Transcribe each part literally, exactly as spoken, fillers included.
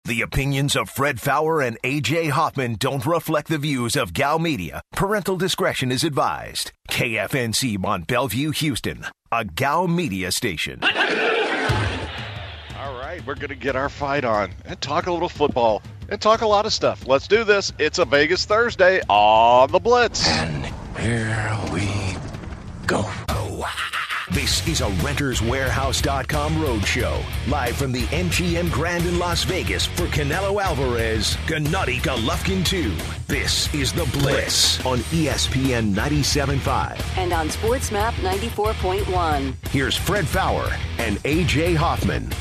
The opinions of Fred Faour and A J Hoffman don't reflect the views of Gal Media. Parental discretion is advised. K F N C Mont Bellevue, Houston, a Gal Media station. All right, we're going to get our fight on and talk a little football and talk a lot of stuff. Let's do this. It's a Vegas Thursday on the Blitz. And here we go. This is a Renters Warehouse dot com roadshow, live from the M G M Grand in Las Vegas for Canelo Alvarez, Gennady Golovkin two. This is The Blitz on E S P N ninety-seven point five. And on SportsMap ninety-four point one. Here's Fred Faour and A J Hoffman.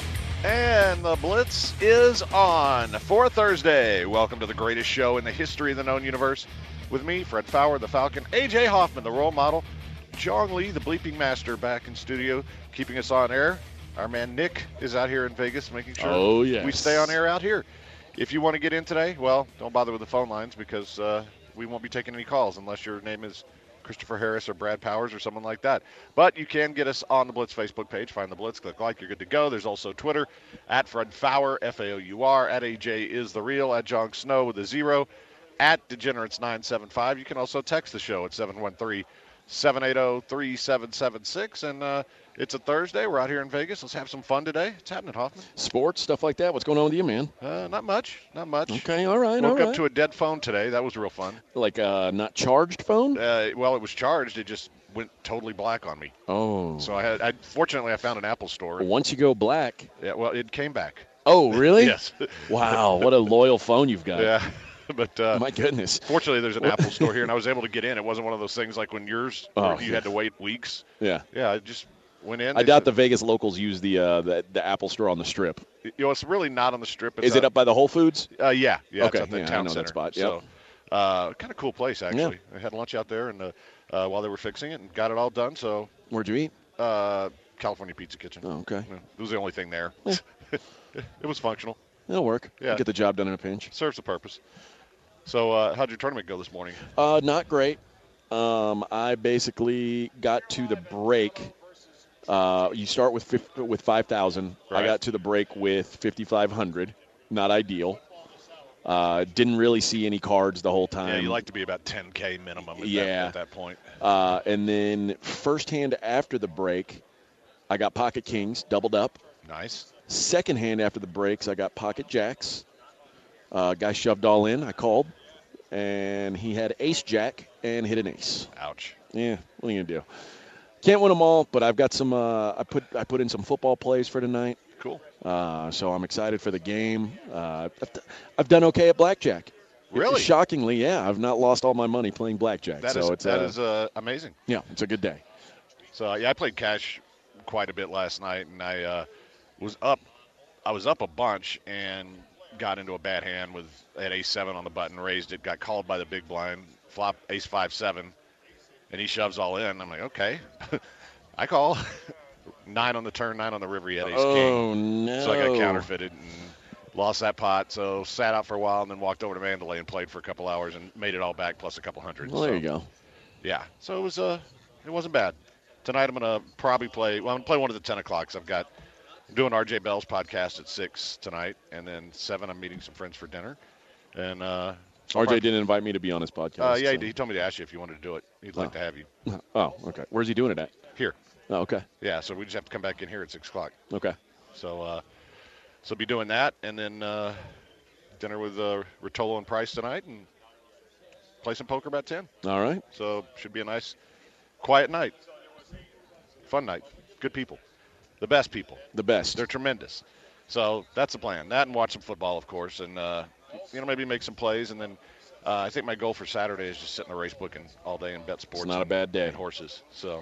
And the Blitz is on for Thursday. Welcome to the greatest show in the history of the known universe. With me, Fred Faour, the Falcon, A J Hoffman, the role model, Jong Lee, the bleeping master, back in studio, keeping us on air. Our man Nick is out here in Vegas, making sure oh, yes. we stay on air out here. If you want to get in today, well, don't bother with the phone lines because uh, we won't be taking any calls unless your name is Christopher Harris or Brad Powers or someone like that. But you can get us on the Blitz Facebook page. Find the Blitz, click like, you're good to go. There's also Twitter, at Fred Faour, F A O U R, at A J is the real, at Jong Snow with a zero, at Degenerates nine seven five. You can also text the show at seven one three, seven eight zero, three seven seven six. And uh, it's a Thursday. We're out here in Vegas. Let's have some fun today. What's happening, Hoffman? Sports, stuff like that. What's going on with you, man? Uh, not much. Not much. Okay, all right, Woke all right. up to a dead phone today. That was real fun. Like a not charged phone? Uh, well, it was charged. It just went totally black on me. Oh. So I had. I, fortunately, I found an Apple store. Once you go black. Yeah. Well, it came back. Oh, really? Yes. Wow, what a loyal phone you've got. Yeah. But uh, my goodness. Fortunately, there's an Apple store here, and I was able to get in. It wasn't one of those things like when yours, oh, where you yeah. had to wait weeks. Yeah. Yeah. I just went in. I doubt said, the Vegas locals use the, uh, the the Apple store on the Strip. You know, it's really not on the Strip. It's Is it up by the Whole Foods? Uh, yeah. Yeah. Okay. It's at the yeah, town I know center. that spot. Yep. So, uh, kind of cool place actually. Yeah. I had lunch out there, and uh, uh, while they were fixing it, and got it all done. So. Where'd you eat? Uh, California Pizza Kitchen. Oh, okay. Yeah, it was the only thing there. Yeah. It was functional. It'll work. Yeah. Get the job done in a pinch. Serves the purpose. So, uh, how'd your tournament go this morning? Uh, not great. Um, I basically got to the break. Uh, you start with fifty, with five thousand. Right. I got to the break with fifty-five hundred. Not ideal. Uh, didn't really see any cards the whole time. Yeah, you like to be about ten K minimum at, yeah. that, at that point. Uh, and then first hand after the break, I got pocket kings, doubled up. Nice. Second hand after the breaks, I got pocket jacks. Uh, guy shoved all in. I called, and he had ace jack and hit an ace. Ouch. Yeah, what are you gonna do? Can't win them all, but I've got some. Uh, I put I put in some football plays for tonight. Cool. Uh, so I'm excited for the game. Uh, I've, d- I've done okay at blackjack. Really? Shockingly, yeah. I've not lost all my money playing blackjack. That so is it's that uh, is uh, amazing. Yeah, it's a good day. So yeah, I played cash quite a bit last night, and I uh, was up. I was up a bunch and got into a bad hand with at ace seven on the button, raised it, got called by the big blind, flop ace five seven, and he shoves all in. I'm like, okay, I call. Nine on the turn, nine on the river, he had ace oh, king. Oh no! So I got counterfeited and lost that pot. So sat out for a while and then walked over to Mandalay and played for a couple hours and made it all back plus a couple hundred. Well, so, there you go. Yeah, so it was uh, it wasn't bad. Tonight I'm gonna probably play. Well, I'm gonna play one at the ten o'clock. So I've got. I'm doing R J Bell's podcast at six tonight, and then seven I'm meeting some friends for dinner. And uh, R J probably, didn't invite me to be on his podcast. Uh, yeah, so. he, he told me to ask you if you wanted to do it. He'd like oh. to have you. Oh, okay. Where's he doing it at? Here. Oh, okay. Yeah, so we just have to come back in here at six o'clock. Okay. So, uh, so be doing that, and then uh, dinner with uh, Rotolo and Price tonight, and play some poker about ten. All right. So should be a nice, quiet night. Fun night. Good people. The best people. The best. They're tremendous. So that's the plan. That and watch some football, of course, and uh, you know maybe make some plays, and then uh, I think my goal for Saturday is just sit in the race book and all day and bet sports. It's not and, a bad day. And horses. So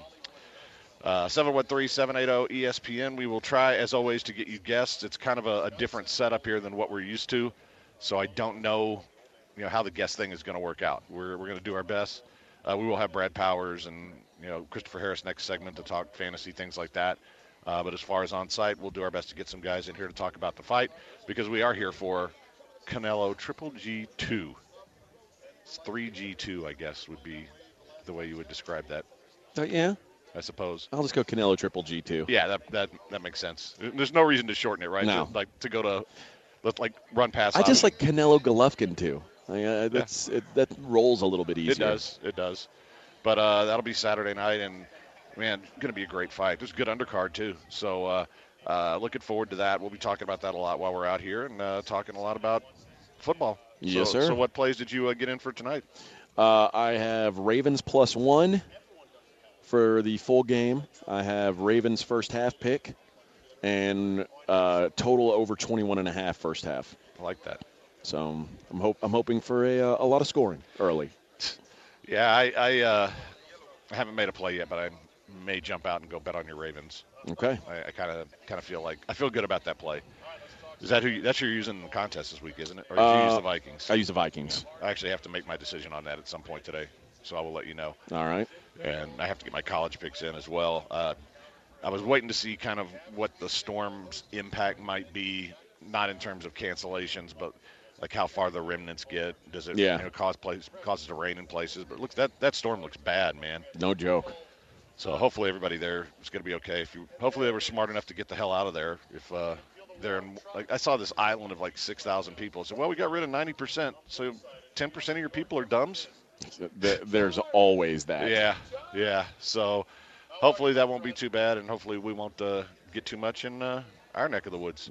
uh, seven one three, seven eight zero E S P N. We will try, as always, to get you guests. It's kind of a, a different setup here than what we're used to, so I don't know, you know, how the guest thing is going to work out. We're we're going to do our best. Uh, we will have Brad Powers and you know Christopher Harris next segment to talk fantasy, things like that. Uh, but as far as on site, we'll do our best to get some guys in here to talk about the fight because we are here for Canelo Triple G two. It's three G two, I guess, would be the way you would describe that. Uh, yeah. I suppose. I'll just go Canelo Triple G two. Yeah, that that that makes sense. There's no reason to shorten it, right? No. To, like to go to let's like run past. I just option. like Canelo Golovkin too. I, uh, that's it, that rolls a little bit easier. It does. It does. But uh, that'll be Saturday night, and man, going to be a great fight. There's a good undercard too. So uh, uh, looking forward to that. We'll be talking about that a lot while we're out here, and uh, talking a lot about football. Yes, so, sir. So what plays did you uh, get in for tonight? Uh, I have Ravens plus one for the full game. I have Ravens first half pick, and uh, total over twenty-one and a half first half. I like that. So I'm hope I'm hoping for a uh, a lot of scoring early. Yeah, I I, uh, I haven't made a play yet, but I may jump out and go bet on your Ravens. Okay. I kind of kind of feel like I feel good about that play. Is that who you, that's who you're using in the contest this week, isn't it? Or did Uh, you use the Vikings? I use the Vikings. I actually have to make my decision on that at some point today, so I will let you know. All right. And I have to get my college picks in as well. Uh, I was waiting to see kind of what the storm's impact might be, not in terms of cancellations, but like how far the remnants get. Does it Yeah. you know, cause place, causes it to rain in places? But look, that that storm looks bad, man. No joke. So hopefully everybody there is going to be okay. If you, hopefully they were smart enough to get the hell out of there. If uh, they're in, like I saw this island of like six thousand people. So well, we got rid of ninety percent. So ten percent of your people are dumbs. There's always that. Yeah, yeah. So hopefully that won't be too bad, and hopefully we won't uh, get too much in uh, our neck of the woods.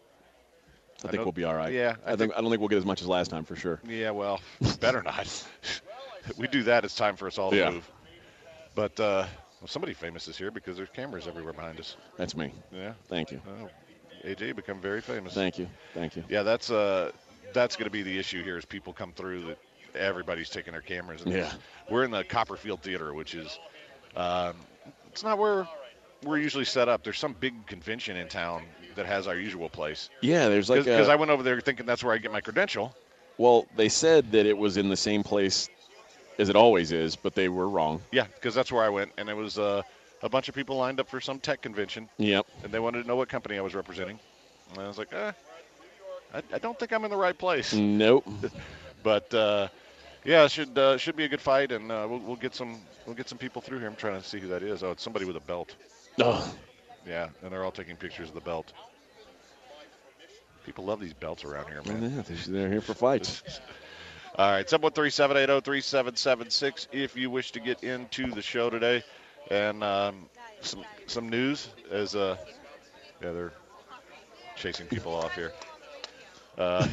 I think I know, we'll be all right. Yeah, I, I think, think I don't think we'll get as much as last time for sure. Yeah, well, better not. We do that, it's time for us all to yeah. move. But uh, well, somebody famous is here because there's cameras everywhere behind us. That's me. Yeah. Thank you. Oh, A J become very famous. Thank you. Thank you. Yeah, that's uh, that's going to be the issue here as people come through that everybody's taking their cameras. And yeah. We're in the Copperfield Theater, which is um, it's not where we're usually set up. There's some big convention in town that has our usual place. Yeah, there's like because a, I went over there thinking that's where I get my credential. Well, they said that it was in the same place as it always is, but they were wrong. Yeah, because that's where I went, and it was uh, a bunch of people lined up for some tech convention. Yep. And they wanted to know what company I was representing. And I was like, eh, I, I don't think I'm in the right place. Nope. But uh, yeah, it should uh, should be a good fight, and uh, we'll, we'll get some we'll get some people through here. I'm trying to see who that is. Oh, it's somebody with a belt. Oh. Yeah, and they're all taking pictures of the belt. People love these belts around here, man. Yeah, they're here for fights. All right, seven one three, seven eight zero, three seven seven six if you wish to get into the show today. And um, some some news as, uh, yeah, they're chasing people off here. Uh,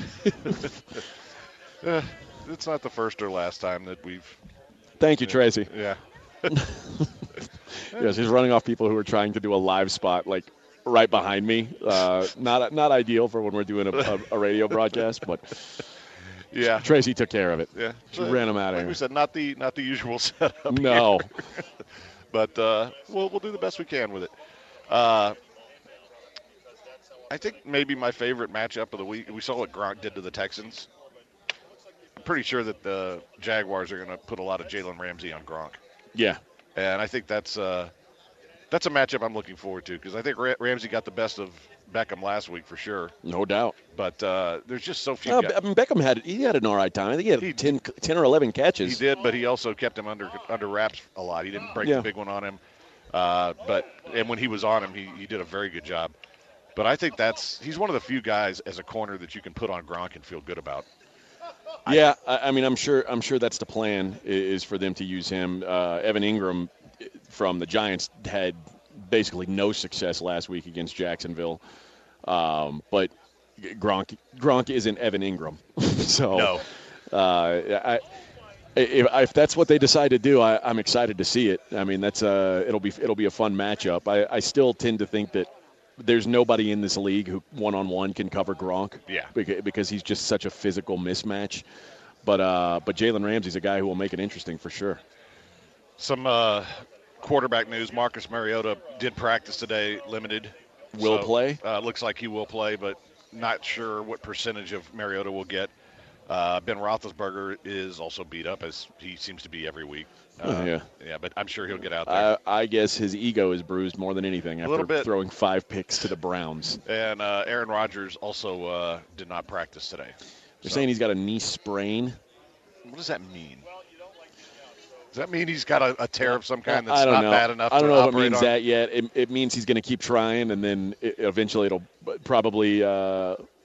uh, it's not the first or last time that we've. Thank you, Tracy. Yeah. Yes, he's running off people who are trying to do a live spot, like right behind me. Uh, not not ideal for when we're doing a, a, a radio broadcast, but yeah, Tracy took care of it. Yeah, she ran him out of like here. we said, not the not the usual setup. No, but uh, we'll we'll do the best we can with it. Uh, I think maybe my favorite matchup of the week. We saw what Gronk did to the Texans. I'm pretty sure that the Jaguars are going to put a lot of Jalen Ramsey on Gronk. Yeah. And I think that's uh, that's a matchup I'm looking forward to because I think Ra- Ramsey got the best of Beckham last week for sure. No doubt. But uh, there's just so few. Uh, guys. I mean, Beckham had he had an all right time. I think he had He- ten, ten or eleven catches. He did, but he also kept him under under wraps a lot. He didn't break Yeah. the big one on him. Uh, but and when he was on him, he, he did a very good job. But I think that's he's one of the few guys as a corner that you can put on Gronk and feel good about. Yeah, I, I mean, I'm sure. I'm sure that's the plan i- is for them to use him. Uh, Evan Ingram from the Giants had basically no success last week against Jacksonville, um, but Gronk Gronk isn't Evan Ingram, so No. uh, I, if, if that's what they decide to do, I, I'm excited to see it. I mean, that's uh, it'll be it'll be a fun matchup. I, I still tend to think that there's nobody in this league who one-on-one can cover Gronk. Yeah. Because, because he's just such a physical mismatch. But uh, but Jalen Ramsey's a guy who will make it interesting for sure. Some uh, quarterback news: Marcus Mariota did practice today, limited. Will So, play? Uh, looks like he will play, but not sure what percentage of Mariota will get. Uh, Ben Roethlisberger is also beat up, as he seems to be every week. Uh, Oh, yeah. Yeah, but I'm sure he'll get out there. I, I guess his ego is bruised more than anything little after bit. throwing five picks to the Browns. And uh, Aaron Rodgers also uh, did not practice today. They're So, saying he's got a knee sprain. what does that mean? Does that mean he's got a, a tear of some kind that's I don't not know. bad enough I don't to know if it operate means on? that yet. It, it means he's going to keep trying, and then it, eventually it'll probably uh,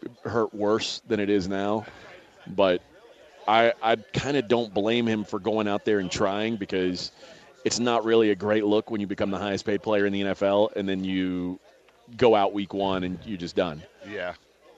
hurt worse than it is now. But I, I kind of don't blame him for going out there and trying, because it's not really a great look when you become the highest paid player in the N F L and then you go out week one and you're just done. Yeah.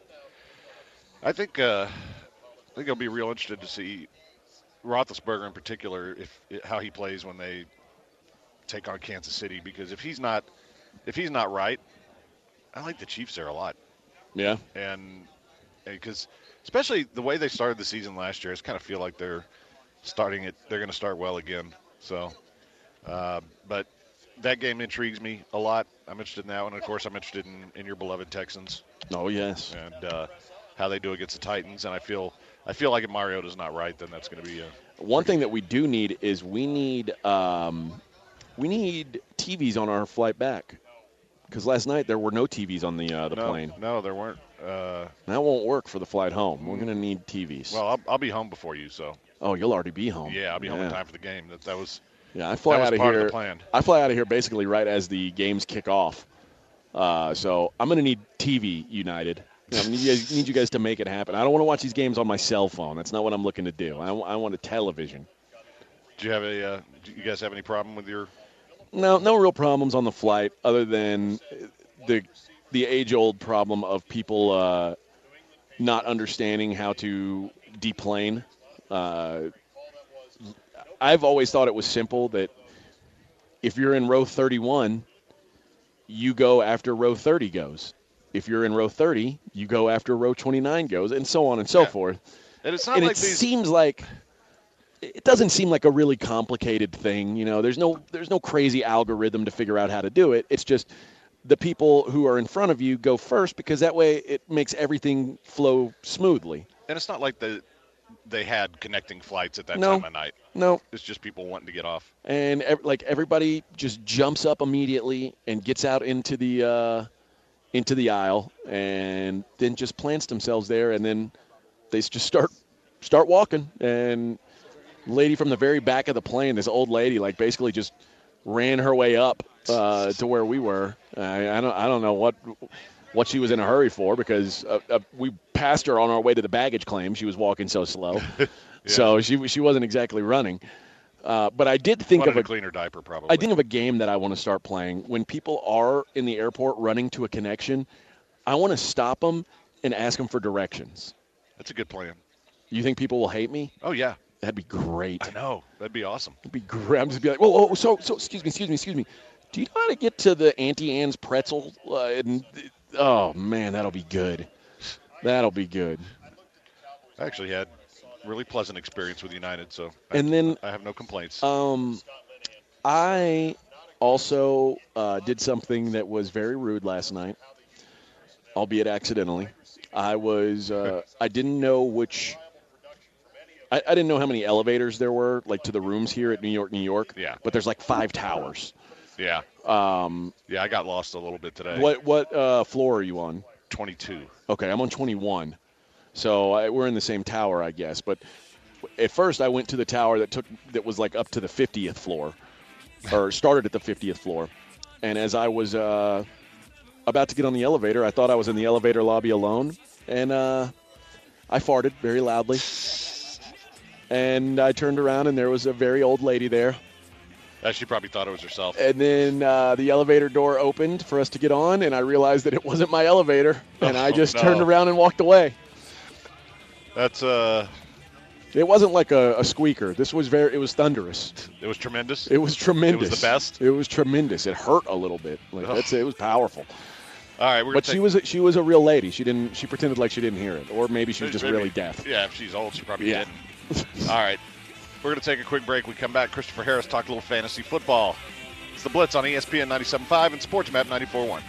I think uh, I think I'll be real interested to see Roethlisberger in particular, if how he plays when they take on Kansas City, because if he's not if he's not right, I like the Chiefs there a lot. Yeah. And because especially the way they started the season last year, I just kind of feel like they're starting it. They're going to start well again. So, uh, but that game intrigues me a lot. I'm interested in that one. And of course, I'm interested in, in your beloved Texans. Oh, yes. And uh, how they do against the Titans. And I feel I feel like if Mariota's not right, then that's going to be a one thing that we do need is we need um, we need T Vs on our flight back. Because last night there were no T Vs on the uh, the no, plane. No, there weren't. Uh, that won't work for the flight home. We're going to need T Vs. Well, I'll, I'll be home before you, so. Oh, you'll already be home. Yeah, I'll be home yeah. in time for the game. That that was. Yeah, I fly that was out of part here. Of the plan. I fly out of here basically right as the games kick off. Uh, so I'm going to need T V United. I need you, guys, need you guys to make it happen. I don't want to watch these games on my cell phone. That's not what I'm looking to do. I, I want a television. Do you have a? Uh, do you guys have any problem with your? No, no real problems on the flight, other than the the age-old problem of people uh, not understanding how to deplane. Uh, I've always thought it was simple that if you're in row thirty-one, you go after row thirty goes. If you're in row thirty, you go after row twenty-nine goes, and so on and so yeah. forth. And it's not and like it these... seems like it doesn't seem like a really complicated thing. You know, there's no there's no crazy algorithm to figure out how to do it. It's just the people who are in front of you go first, because that way it makes everything flow smoothly. And it's not like the they had connecting flights at that no, time of night. No. It's just people wanting to get off. And ev- like everybody just jumps up immediately and gets out into the uh, into the aisle, and then just plants themselves there, and then they just start start walking. And lady from the very back of the plane, this old lady, like basically just ran her way up uh, to where we were. I, I don't I don't know what what she was in a hurry for, because uh, uh, we passed her on our way to the baggage claim. She was walking so slow. yeah. So she she wasn't exactly running. Uh, but I did think Wanted of a to clean her diaper, probably. I think of a game that I want to start playing. When people are in the airport running to a connection, I want to stop them and ask them for directions. That's a good plan. You think people will hate me? Oh, yeah. That'd be great. I know. That'd be awesome. That'd be great. I'm just be like, whoa, whoa, so, so, excuse me, excuse me, excuse me. Do you know how to get to the Auntie Anne's pretzel? Uh, and, oh, man, that'll be good. That'll be good. I actually had a really pleasant experience with United, so and I, then, I have no complaints. Um, I also uh, did something that was very rude last night, albeit accidentally. I was uh, I didn't know which I, I didn't know how many elevators there were, like, to the rooms here at New York, New York. Yeah. But there's like five towers. Yeah. Um, yeah, I got lost a little bit today. What what uh, floor are you on? twenty-two. Okay, I'm on twenty-one. So I, we're in the same tower, I guess. But at first I went to the tower that took that was like up to the fiftieth floor, or started at the fiftieth floor. And as I was uh, about to get on the elevator, I thought I was in the elevator lobby alone, and uh, I farted very loudly. And I turned around, and there was a very old lady there. Uh, she probably thought it was herself. And then uh, the elevator door opened for us to get on, and I realized that it wasn't my elevator, and oh, I just no. turned around and walked away. That's uh. It wasn't like a, a squeaker. This was very. It was thunderous. It was tremendous. It was tremendous. It was the best. It was tremendous. It hurt a little bit. Like, that's it. It was powerful. All right, we're but take... she was a, she was a real lady. She didn't. She pretended like she didn't hear it, or maybe she was just maybe, really deaf. Yeah, if she's old, she probably yeah. didn't. All right, we're gonna take a quick break. We come back. Christopher Harris talk a little fantasy football. It's the Blitz on E S P N ninety-seven point five and Sports Map ninety-four point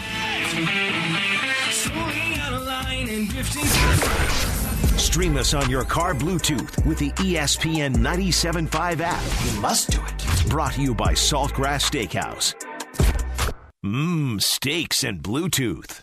one. Stream us on your car Bluetooth with the E S P N ninety-seven point five app. You must do it. Brought to you by Saltgrass Steakhouse. Mmm, steaks and Bluetooth.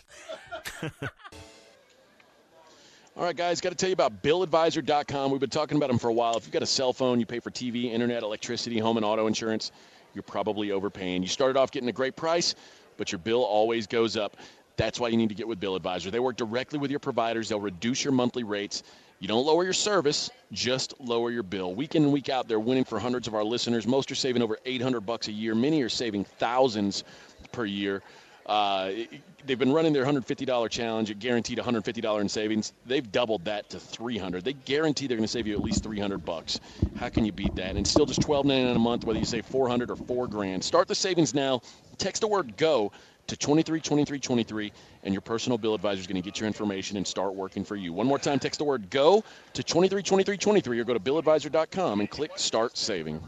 All right, guys, got to tell you about Bill Advisor dot com. We've been talking about them for a while. If you've got a cell phone, you pay for T V, internet, electricity, home and auto insurance, you're probably overpaying. You started off getting a great price, but your bill always goes up. That's why you need to get with Bill Advisor. They work directly with your providers. They'll reduce your monthly rates. You don't lower your service, just lower your bill. Week in and week out, they're winning for hundreds of our listeners. Most are saving over eight hundred bucks a year. Many are saving thousands per year. Uh, they've been running their one hundred fifty dollars challenge. It guaranteed one hundred fifty dollars in savings. They've doubled that to three hundred dollars. They guarantee they're going to save you at least three hundred bucks. How can you beat that? And still just twelve ninety-nine a month, whether you save four hundred or four grand. Start the savings now. Text the word GO to twenty-three twenty-three twenty-three, and your personal bill advisor is going to get your information and start working for you. One more time, text the word GO to twenty-three twenty-three twenty-three or go to bill advisor dot com and click Start Saving.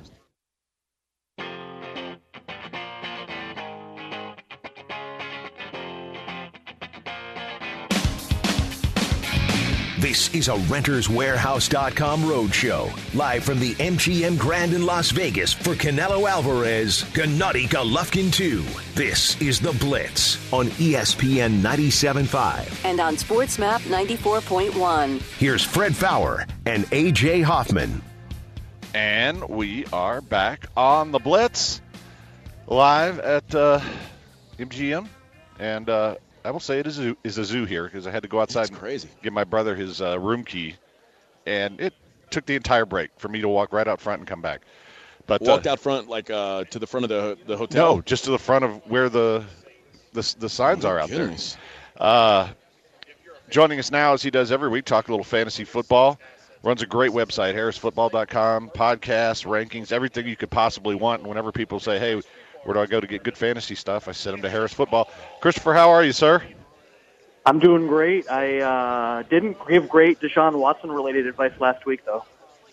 This is a Renters Warehouse dot com roadshow, live from the M G M Grand in Las Vegas for Canelo Alvarez, Gennady Golovkin two. This is The Blitz on E S P N ninety-seven point five. And on SportsMap ninety-four point one. Here's Fred Faour and A J Hoffman. And we are back on The Blitz, live at uh, M G M. And uh, I will say it is a, is a zoo here because I had to go outside It's crazy. and give my brother his uh, room key. And it took the entire break for me to walk right out front and come back. But Walked uh, out front, like uh, to the front of the the hotel? No, just to the front of where the the, the signs Oh, are out goodness. there. Uh, joining us now, as he does every week, talk a little fantasy football. Runs a great website, harris football dot com, podcasts, rankings, everything you could possibly want. And whenever people say, hey, where do I go to get good fantasy stuff, I send them to Harris Football. Christopher, how are you, sir? I'm doing great. I uh, didn't give great Deshaun Watson-related advice last week, though.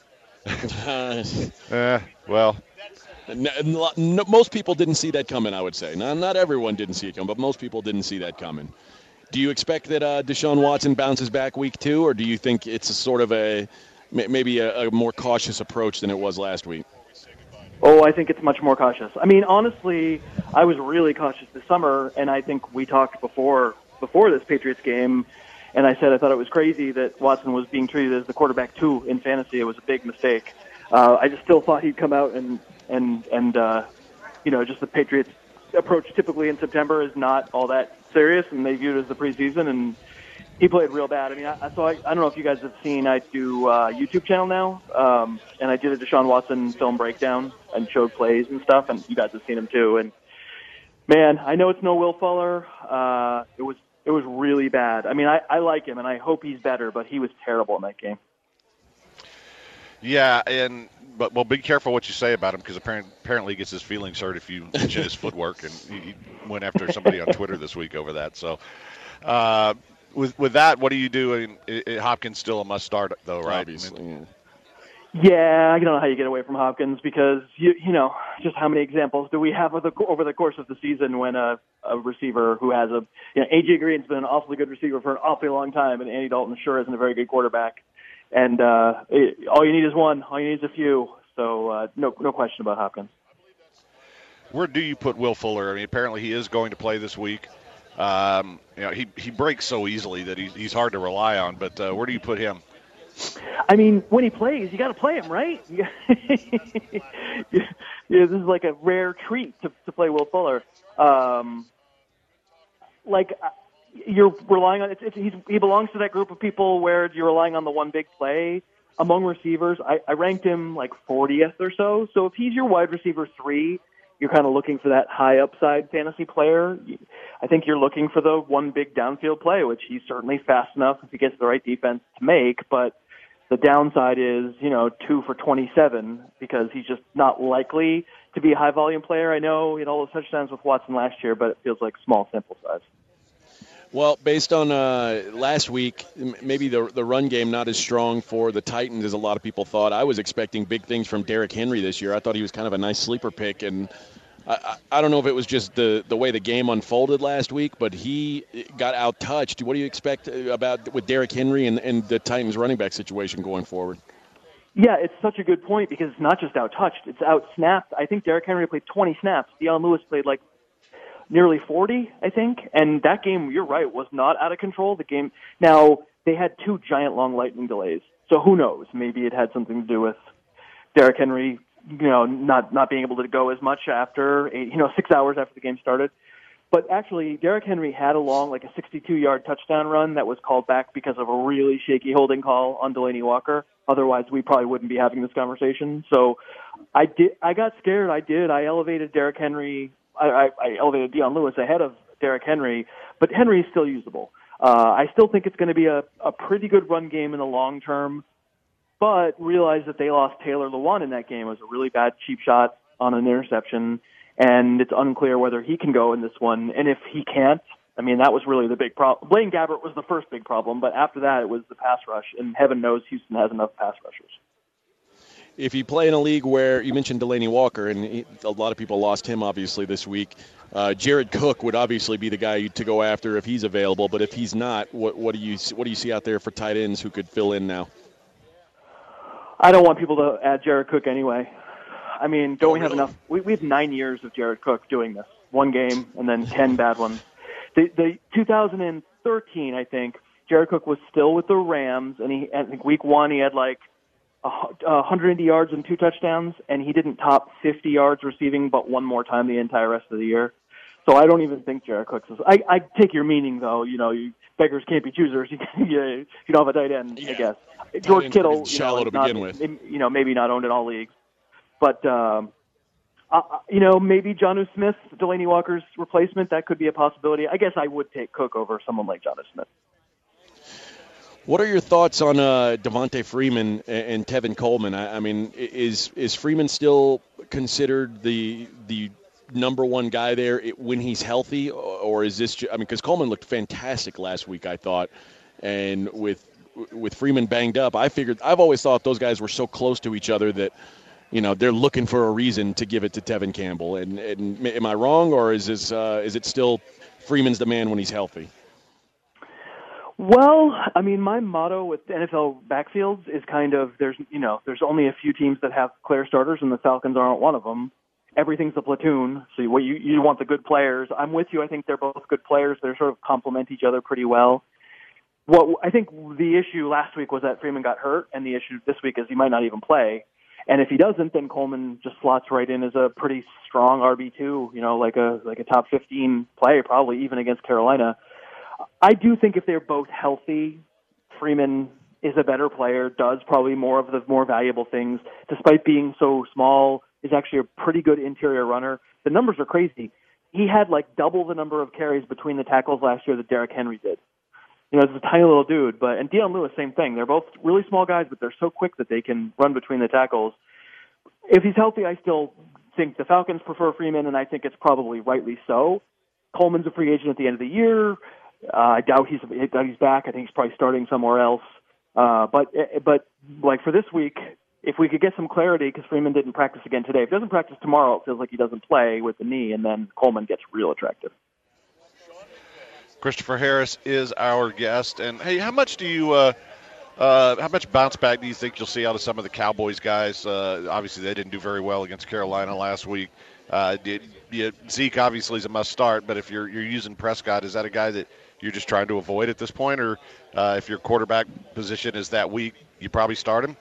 Uh, Eh, well, n- n- most people didn't see that coming, I would say. Not, not everyone didn't see it coming, but most people didn't see that coming. Do you expect that uh, Deshaun Watson bounces back week two, or do you think it's a sort of a maybe a, a more cautious approach than it was last week? Oh, I think it's much more cautious. I mean, honestly, I was really cautious this summer, and I think we talked before before this Patriots game, and I said I thought it was crazy that Watson was being treated as the quarterback two in fantasy. It was a big mistake. Uh, I just still thought he'd come out and and and uh, you know, just the Patriots' approach typically in September is not all that serious, and they view it as the preseason, and he played real bad. I mean, I, so I, I don't know if you guys have seen, I do a YouTube channel now, um, and I did a Deshaun Watson film breakdown and showed plays and stuff, and you guys have seen him too. And man, I know it's no Will Fuller. Uh, it was it was really bad. I mean, I, I like him, and I hope he's better, but he was terrible in that game. yeah, and but well, be careful what you say about him because apparently, apparently he gets his feelings hurt if you mention his footwork, and he, he went after somebody on Twitter this week over that. So, uh, with with that, what do you do? I mean, it, it, Hopkins still a must start though, right? Obviously, I mean, yeah. Yeah, I don't know how you get away from Hopkins because you you know just how many examples do we have of the, over the course of the season when a, a receiver who has a you know A J Green's been an awfully good receiver for an awfully long time, and Andy Dalton sure isn't a very good quarterback. And uh, it, all you need is one. All you need is a few. So uh, no no question about Hopkins. Where do you put Will Fuller? I mean, apparently he is going to play this week. Um, you know, he he breaks so easily that he's he's hard to rely on. But uh, where do you put him? I mean, when he plays, you got to play him, right? yeah, this is like a rare treat to, to play Will Fuller. Um, like you're relying on it's, it's, he's, he belongs to that group of people where you're relying on the one big play. Among receivers, I, I ranked him like fortieth or so. So if he's your wide receiver three, you're kind of looking for that high upside fantasy player. I think you're looking for the one big downfield play, which he's certainly fast enough if he gets the right defense to make. But the downside is, you know, two for twenty-seven because he's just not likely to be a high volume player. I know he had all those touchdowns with Watson last year, but it feels like small sample size. Well, based on uh, last week, m- maybe the the run game not as strong for the Titans as a lot of people thought. I was expecting big things from Derrick Henry this year. I thought he was kind of a nice sleeper pick, and I, I, I don't know if it was just the, the way the game unfolded last week, but he got out-touched. What do you expect about with Derrick Henry and, and the Titans running back situation going forward? Yeah, it's such a good point because it's not just out-touched, it's out-snapped. I think Derrick Henry played twenty snaps. Deion Lewis played like nearly forty, I think. And that game, you're right, was not out of control. The game now they had two giant long lightning delays, so who knows? Maybe it had something to do with Derrick Henry, you know, not not being able to go as much after eight, you know six hours after the game started. But actually, Derrick Henry had a long, like a sixty-two-yard touchdown run that was called back because of a really shaky holding call on Delaney Walker. Otherwise, we probably wouldn't be having this conversation. So I did. I got scared. I did. I elevated Derrick Henry. I, I, I elevated Dion Lewis ahead of Derrick Henry, but Henry is still usable. Uh, I still think it's going to be a, a pretty good run game in the long term, but realize that they lost Taylor Lewan in that game. It was a really bad cheap shot on an interception, and it's unclear whether he can go in this one. And if he can't, I mean, that was really the big problem. Blaine Gabbert was the first big problem, but after that, it was the pass rush, and heaven knows Houston has enough pass rushers. If you play in a league where you mentioned Delaney Walker, and he, a lot of people lost him obviously this week, uh, Jared Cook would obviously be the guy to go after if he's available. But if he's not, what, what do you what do you see out there for tight ends who could fill in now? I don't want people to add Jared Cook anyway. I mean, don't oh, we have really? enough? We, we have nine years of Jared Cook doing this, one game and then ten bad ones. The, the two thousand thirteen, I think, Jared Cook was still with the Rams, and he I think week one he had like one hundred eighty yards and two touchdowns, and he didn't top fifty yards receiving but one more time the entire rest of the year. So I don't even think Jared Cook's is. I, I take your meaning, though. You know, you, beggars can't be choosers. You, you, you don't have a tight end, yeah. I guess. George Kittle, you shallow know, to not, begin with. You know, maybe not owned in all leagues. But, um, uh, you know, maybe Jonnu Smith, Delaney Walker's replacement, that could be a possibility. I guess I would take Cook over someone like Jonnu Smith. What are your thoughts on uh, Devontae Freeman and, and Tevin Coleman? I, I mean, is is Freeman still considered the the number one guy there when he's healthy, or is this? I mean, because Coleman looked fantastic last week, I thought, and with with Freeman banged up, I figured I've always thought those guys were so close to each other that, you know, they're looking for a reason to give it to Tevin Campbell. And, and am I wrong, or is this uh, is it still Freeman's the man when he's healthy? Well, I mean, my motto with N F L backfields is kind of there's you know there's only a few teams that have clear starters, and the Falcons aren't one of them. Everything's a platoon, so what you you want the good players. I'm with you. I think they're both good players. They sort of complement each other pretty well. What I think the issue last week was that Freeman got hurt, and the issue this week is he might not even play. And if he doesn't, then Coleman just slots right in as a pretty strong R B two, you know, like a like a top fifteen play, probably even against Carolina. I do think if they're both healthy, Freeman is a better player, does probably more of the more valuable things, despite being so small, is actually a pretty good interior runner. The numbers are crazy. He had like double the number of carries between the tackles last year that Derrick Henry did. You know, it's a tiny little dude, but and Dion Lewis, same thing. They're both really small guys, but they're so quick that they can run between the tackles. If he's healthy, I still think the Falcons prefer Freeman, and I think it's probably rightly so. Coleman's a free agent at the end of the year. Uh, I doubt he's I doubt he's back. I think he's probably starting somewhere else. Uh, but but like for this week, if we could get some clarity, because Freeman didn't practice again today. If he doesn't practice tomorrow, it feels like he doesn't play with the knee, and then Coleman gets real attractive. Christopher Harris is our guest. And, hey, how much do you uh, uh, – how much bounce back do you think you'll see out of some of the Cowboys guys? Uh, obviously, they didn't do very well against Carolina last week. Uh, did, yeah, Zeke obviously is a must start, but if you're you're using Prescott, is that a guy that you're just trying to avoid at this point? Or uh, if your quarterback position is that weak, you probably start him?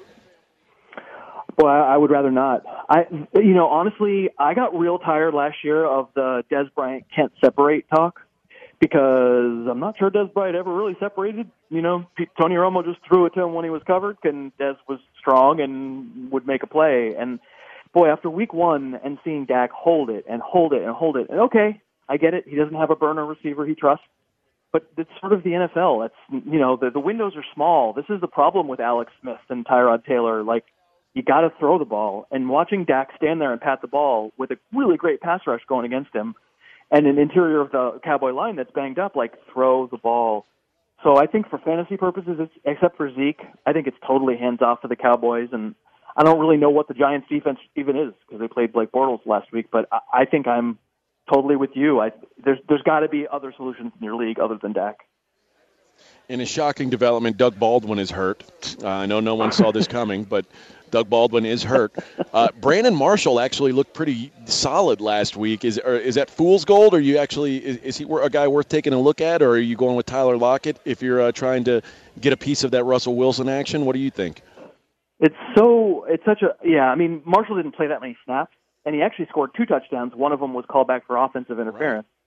Well, I would rather not. I, you know, honestly, I got real tired last year of the Dez Bryant can't separate talk. Because I'm not sure Dez Bryant ever really separated. You know, Tony Romo just threw it to him when he was covered, and Dez was strong and would make a play. And, boy, after week one and seeing Dak hold it and hold it and hold it, and okay, I get it. He doesn't have a burner receiver he trusts. But it's sort of the N F L. It's, you know, the, the windows are small. This is the problem with Alex Smith and Tyrod Taylor. Like, you got to throw the ball. And watching Dak stand there and pat the ball with a really great pass rush going against him, and an interior of the Cowboy line that's banged up, like, throw the ball. So I think for fantasy purposes, it's, except for Zeke, I think it's totally hands-off to the Cowboys. And I don't really know what the Giants' defense even is because they played Blake Bortles last week. But I, I think I'm totally with you. I, there's there's got to be other solutions in your league other than Dak. In a shocking development, Doug Baldwin is hurt. Uh, I know no one saw this coming, but Doug Baldwin is hurt. Uh, Brandon Marshall actually looked pretty solid last week. Is or is that fool's gold, or you actually is, is he a guy worth taking a look at, or are you going with Tyler Lockett if you're uh, trying to get a piece of that Russell Wilson action? What do you think? It's so it's such a yeah. I mean, Marshall didn't play that many snaps, and he actually scored two touchdowns. One of them was called back for offensive interference.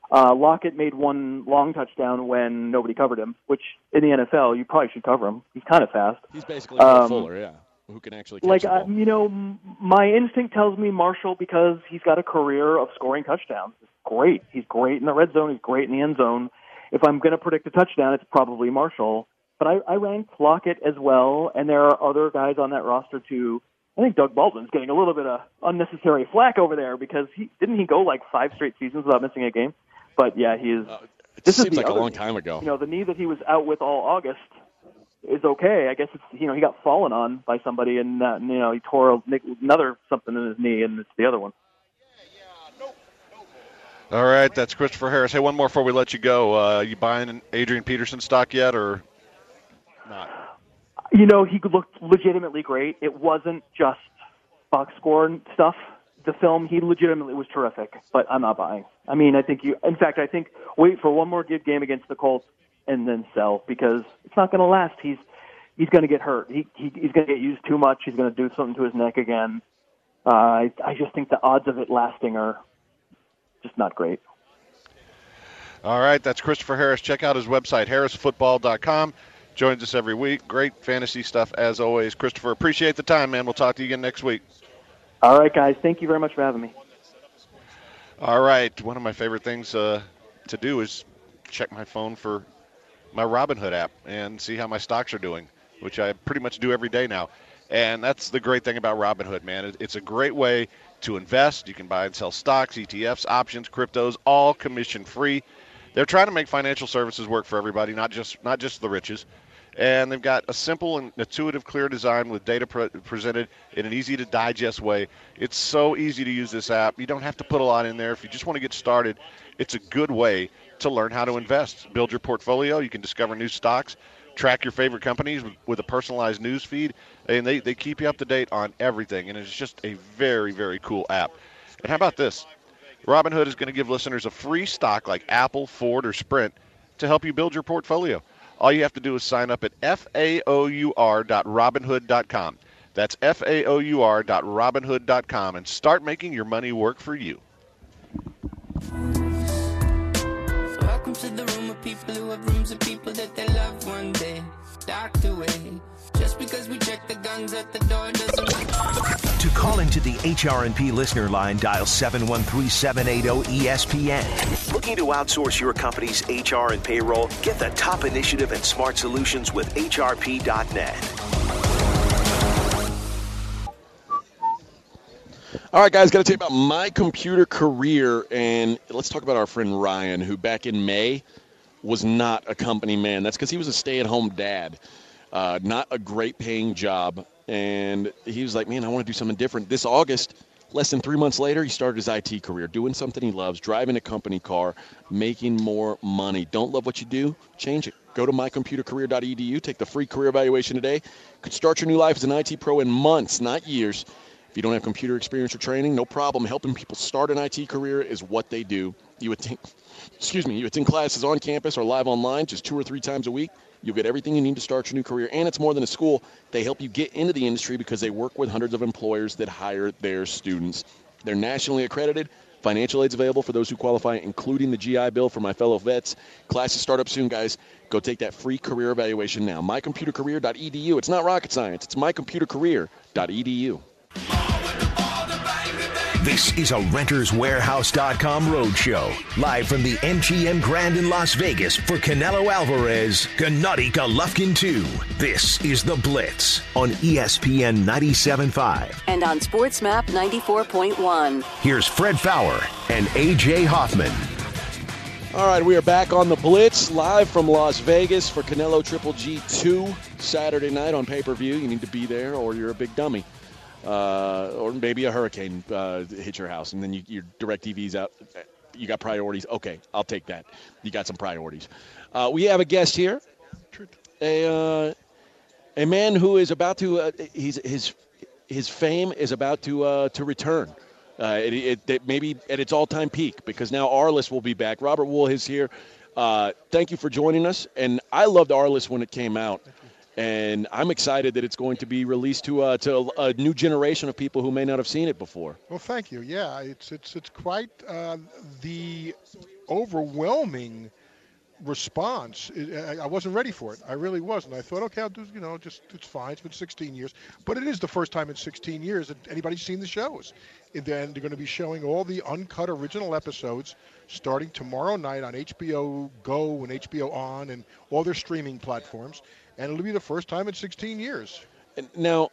Uh, Lockett made one long touchdown when nobody covered him, which in the N F L you probably should cover him. He's kind of fast. He's basically Will um, Fuller, yeah, who can actually catch like the ball. I, you know, m- my instinct tells me Marshall because he's got a career of scoring touchdowns. It's great. He's great in the red zone. He's great in the end zone. If I'm going to predict a touchdown, it's probably Marshall. But I, I ranked Lockett as well, and there are other guys on that roster too. I think Doug Baldwin's getting a little bit of unnecessary flack over there because he didn't he go like five straight seasons without missing a game. But yeah, he is. Uh, it this seems is like other, a long time ago. You know, the knee that he was out with all August is okay. I guess it's you know he got fallen on by somebody, and uh, you know he tore another something in his knee, and it's the other one. All right, that's Christopher Harris. Hey, one more before we let you go. Uh, you buying Adrian Peterson stock yet, or not? You know, he looked legitimately great. It wasn't just box score and stuff. The film, he legitimately was terrific, but I'm not buying. I mean, I think you, in fact, I think wait for one more good game against the Colts and then sell because it's not going to last. He's he's going to get hurt. He, he he's going to get used too much. He's going to do something to his neck again. Uh, I I just think the odds of it lasting are just not great. All right, that's Christopher Harris. Check out his website, harris football dot com. Joins us every week. Great fantasy stuff as always. Christopher, appreciate the time, man. We'll talk to you again next week. All right, guys. Thank you very much for having me. All right. One of my favorite things uh, to do is check my phone for my Robinhood app and see how my stocks are doing, which I pretty much do every day now. And that's the great thing about Robinhood, man. It's a great way to invest. You can buy and sell stocks, E T Fs, options, cryptos, all commission-free. They're trying to make financial services work for everybody, not just not just the riches. And they've got a simple and intuitive, clear design with data pre- presented in an easy-to-digest way. It's so easy to use this app. You don't have to put a lot in there. If you just want to get started, it's a good way to learn how to invest. Build your portfolio. You can discover new stocks, track your favorite companies with, with a personalized news feed, and they, they keep you up to date on everything. And it's just a very, very cool app. And how about this? Robinhood is going to give listeners a free stock like Apple, Ford, or Sprint to help you build your portfolio. All you have to do is sign up at F A O U R dot robinhood dot com. That's F A O U R dot robinhood dot com and start making your money work for you. So welcome to the room of people who have rooms of people that they love one day docked away. Just because we check the guns at the door doesn't mean... To call into the H R and P listener line, dial seven one three, seven eight zero, E S P N. Looking to outsource your company's H R and payroll? Get the top initiative and smart solutions with H R P dot net. All right, guys, got to tell you about My Computer Career, and let's talk about our friend Ryan, who back in May was not a company man. That's because he was a stay-at-home dad, uh, not a great-paying job, and he was like, man, I want to do something different. This August, less than three months later, he started his I T career, doing something he loves, driving a company car, making more money. Don't love what you do? Change it. Go to my computer career dot e d u, take the free career evaluation today. Could start your new life as an I T pro in months, not years. If you don't have computer experience or training, no problem. Helping people start an I T career is what they do. You attend, excuse me, you attend classes on campus or live online just two or three times a week. You'll get everything you need to start your new career, and it's more than a school. They help you get into the industry because they work with hundreds of employers that hire their students. They're nationally accredited. Financial aid's available for those who qualify, including the G I Bill for my fellow vets. Classes start up soon, guys. Go take that free career evaluation now. my computer career dot e d u. It's not rocket science. It's my computer career dot e d u. This is a Renters Warehouse dot com roadshow. Live from the M G M Grand in Las Vegas for Canelo Alvarez, Gennady Golovkin two. This is The Blitz on E S P N ninety-seven point five. And on SportsMap ninety-four point one. Here's Fred Fowler and A J Hoffman. All right, we are back on The Blitz, live from Las Vegas for Canelo Triple G two, Saturday night on pay-per-view. You need to be there or you're a big dummy. Uh, or maybe a hurricane uh, hit your house, and then you, your DirecTV's out. You got priorities. Okay, I'll take that. You got some priorities. Uh, we have a guest here, a uh, a man who is about to. Uh, he's, his his fame is about to uh, to return. Uh, it, it, it maybe at its all-time peak because now Arliss will be back. Robert Wool is here. Uh, thank you for joining us. And I loved Arliss when it came out. And I'm excited that it's going to be released to uh, to a, a new generation of people who may not have seen it before. Well, thank you. Yeah, it's it's it's quite uh, the overwhelming response. I, I wasn't ready for it. I really wasn't. I thought, okay, I'll do, you know, just it's fine. It's been sixteen years, but it is the first time in sixteen years that anybody's seen the shows. And then they're going to be showing all the uncut original episodes starting tomorrow night on H B O Go and H B O On and all their streaming platforms, and it'll be the first time in sixteen years. And now,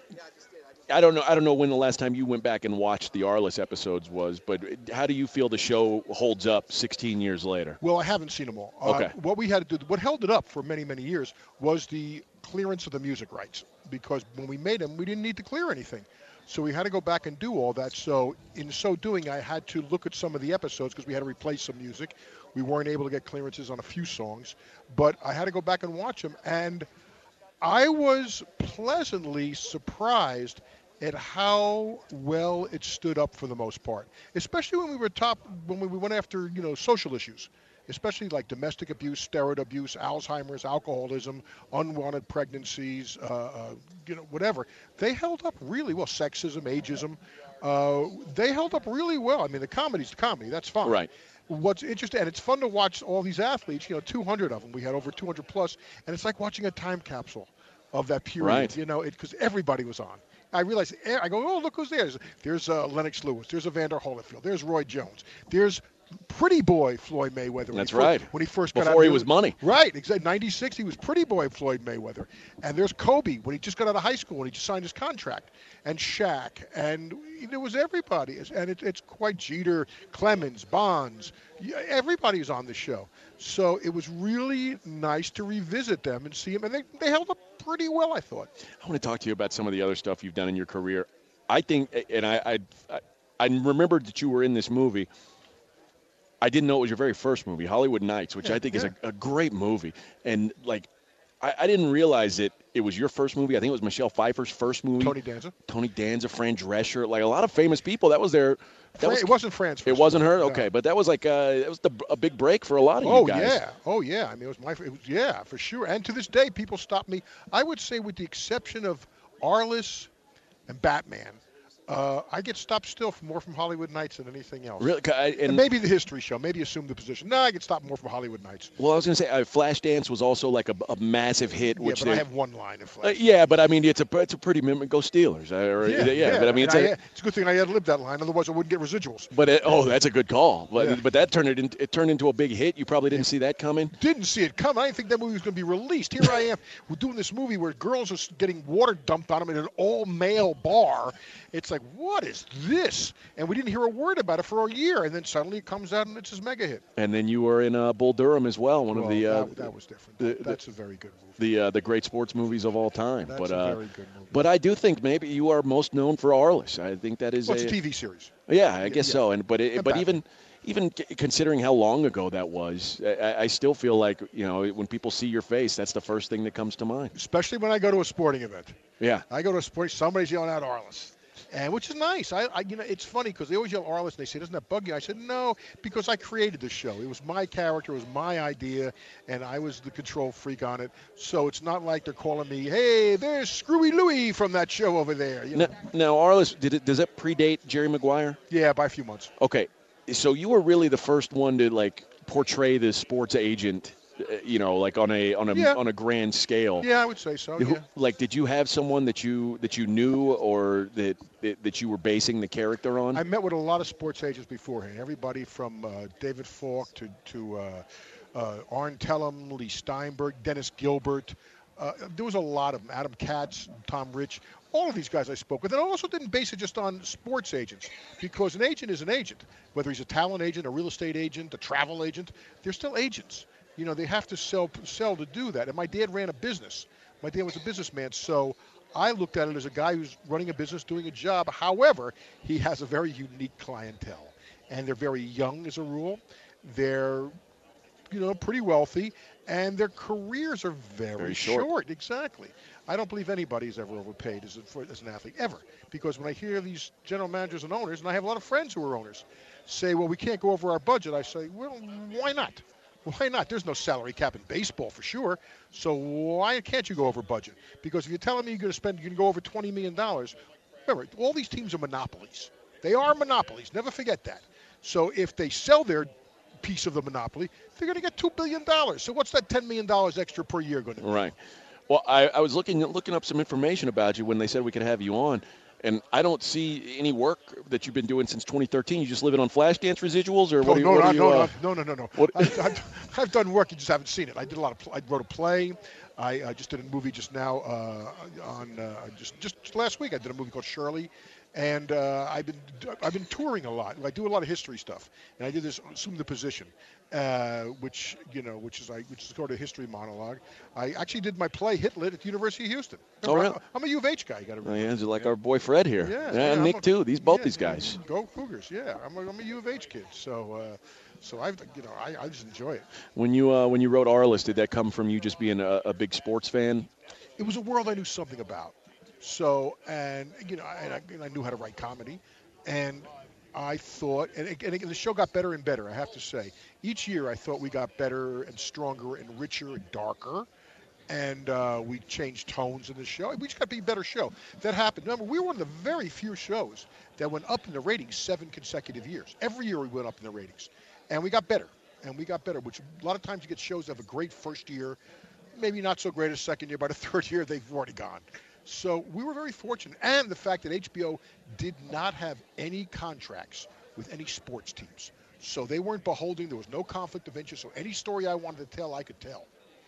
I don't know. I don't know when the last time you went back and watched the Arliss episodes was, but how do you feel the show holds up sixteen years later? Well, I haven't seen them all. Okay. Uh, what we had to do, what held it up for many, many years, was the clearance of the music rights. Because when we made them, we didn't need to clear anything. So we had to go back and do all that. So in so doing, I had to look at some of the episodes because we had to replace some music. We weren't able to get clearances on a few songs, but I had to go back and watch them. And I was pleasantly surprised at how well it stood up for the most part, especially when we were top, when we went after, you know, social issues, especially like domestic abuse, steroid abuse, Alzheimer's, alcoholism, unwanted pregnancies, uh, uh, you know, whatever. They held up really well. Sexism, ageism, uh, they held up really well. I mean, the comedy's the comedy. That's fine. Right. What's interesting, and it's fun to watch all these athletes, you know, two hundred of them. We had over two hundred plus, and it's like watching a time capsule of that period, right. you know, because everybody was on. I realized, I go, oh, look who's there. There's, there's uh, Lennox Lewis. There's Evander Holyfield. There's Roy Jones. There's pretty boy Floyd Mayweather. That's when right. First, when he first got Before out. Before he was money. Right. Exactly. ninety-six, he was pretty boy Floyd Mayweather. And there's Kobe when he just got out of high school and he just signed his contract. And Shaq. And there was everybody. And it, it's quite Jeter, Clemens, Bonds. Everybody's on the show. So it was really nice to revisit them and see them. And they, they held up pretty well, I thought. I want to talk to you about some of the other stuff you've done in your career. I think, and I, I, I remembered that you were in this movie. I didn't know it was your very first movie, Hollywood Nights, which yeah, I think yeah. is a, a great movie. And, like, I, I didn't realize that it was your first movie. I think it was Michelle Pfeiffer's first movie. Tony Danza. Tony Danza, Fran Drescher, like a lot of famous people. That was their. That Fran, was, it wasn't Fran's first It wasn't her? movie, Okay, no. but that was like a, that was the, a big break for a lot of Oh, you guys. yeah. Oh, yeah. I mean, it was my, it was, yeah, for sure. And to this day, people stop me. I would say with the exception of Arliss and Batman, Uh, I get stopped still for more from Hollywood Nights than anything else. Really? I, and, and maybe the history show. Maybe assume the position. No, I get stopped more from Hollywood Nights. Well, I was going to say, uh, Flashdance was also like a, a massive hit. Yeah, Which but they, I have one line in Flashdance. Uh, yeah, but I mean, it's a it's a pretty mem- go Steelers. Uh, or, yeah, yeah, yeah, but I mean, it's, I, a, it's a good thing I had lived that line. Otherwise, I wouldn't get residuals. But it, oh, that's a good call. But Yeah. but that turned it into, it turned into a big hit. You probably didn't see that coming. Didn't see it come. I didn't think that movie was going to be released. Here I am. We're doing this movie where girls are getting water dumped on them in an all-male bar. It's like, what is this? And we didn't hear a word about it for a year. And then suddenly it comes out and it's his mega hit. And then you were in uh, Bull Durham as well, one well, of the uh, that, that was different. the- That's a very good movie. the uh, the great sports movies of all time. That's but a uh, very good movie. but I do think maybe you are most known for Arliss. I think that is Well, it's a a T V series. Yeah, I guess yeah. so. And but it, And but Batman. even even c- considering how long ago that was, I, I still feel like, you know, when people see your face, that's the first thing that comes to mind. Especially when I go to a sporting event. Yeah. I go to a sport, somebody's yelling out Arliss. And which is nice. I, I you know, it's funny because they always yell Arliss and they say, doesn't that bug you? I said, no, because I created the show. It was my character, it was my idea, and I was the control freak on it. So it's not like they're calling me, hey, there's Screwy Louie from that show over there. You know? Now, now Arliss, did it, does that predate Jerry Maguire? Yeah, by a few months. Okay, so you were really the first one to like portray the sports agent, uh, you know, like on a on a Yeah. on a grand scale. Yeah, I would say so. Who- Yeah. Like, did you have someone that you that you knew or that that, that you were basing the character on? I met with a lot of sports agents beforehand. Everybody from uh, David Falk to to uh, uh, Arn Tellem, Lee Steinberg, Dennis Gilbert. Uh, there was a lot of them. Adam Katz, Tom Rich. All of these guys I spoke with. And I also didn't base it just on sports agents, because an agent is an agent. Whether he's a talent agent, a real estate agent, a travel agent, they're still agents. You know, they have to sell sell to do that. And my dad ran a business. My dad was a businessman, so I looked at it as a guy who's running a business, doing a job. However, he has a very unique clientele, and they're very young as a rule. They're, you know, pretty wealthy, and their careers are very, Very short. Exactly. I don't believe anybody's ever overpaid as, a, for, as an athlete, ever. Because when I hear these general managers and owners, and I have a lot of friends who are owners, say, well, we can't go over our budget, I say, well, why not? Why not? There's no salary cap in baseball for sure. So why can't you go over budget? Because if you're telling me you're going to spend, you're going to go over twenty million dollars, remember, all these teams are monopolies. They are monopolies. Never forget that. So if they sell their piece of the monopoly, they're going to get two billion dollars. So what's that ten million dollars extra per year going to be? Right. Well, I, I was looking looking up some information about you when they said we could have you on, and I don't see any work that you've been doing since twenty thirteen. You just living on Flashdance residuals, or what? Oh, are you, no, what no, are you, no, uh, no, no, no, no. What? I've, I've, I've done work, you just haven't seen it. I did a lot of. Pl- I wrote a play. I uh, just did a movie just now uh, on uh, just just last week. I did a movie called Shirley, and uh, I've been I've been touring a lot. I do a lot of history stuff, and I did this Assume the Position, uh, which you know, which is I which is called a history monologue. I actually did my play Hitler at the University of Houston. Oh, really? I'm, I'm a U of H guy. You got to Oh, remember. yeah, it's like yeah. our boy Fred here. Yeah, yeah, yeah, Nick I'm a- too. These both yeah, these guys. Go Cougars! Yeah, I'm a, I'm a U of H kid, so uh, so I've you know I, I just enjoy it. When you uh, when you wrote Arliss, did that come from you just being a, a big sports fan? It was a world I knew something about. So, and you know, and I, and I knew how to write comedy, and I thought, and, and the show got better and better. I have to say, each year I thought we got better and stronger and richer and darker, and uh, we changed tones in the show. We just got to be a better show. That happened. Remember, we were one of the very few shows that went up in the ratings seven consecutive years. Every year we went up in the ratings, and we got better, and we got better. Which a lot of times you get shows that have a great first year, maybe not so great a second year, but a third year they've already gone. So we were very fortunate. And the fact that H B O did not have any contracts with any sports teams. So they weren't beholden. There was no conflict of interest. So any story I wanted to tell, I could tell.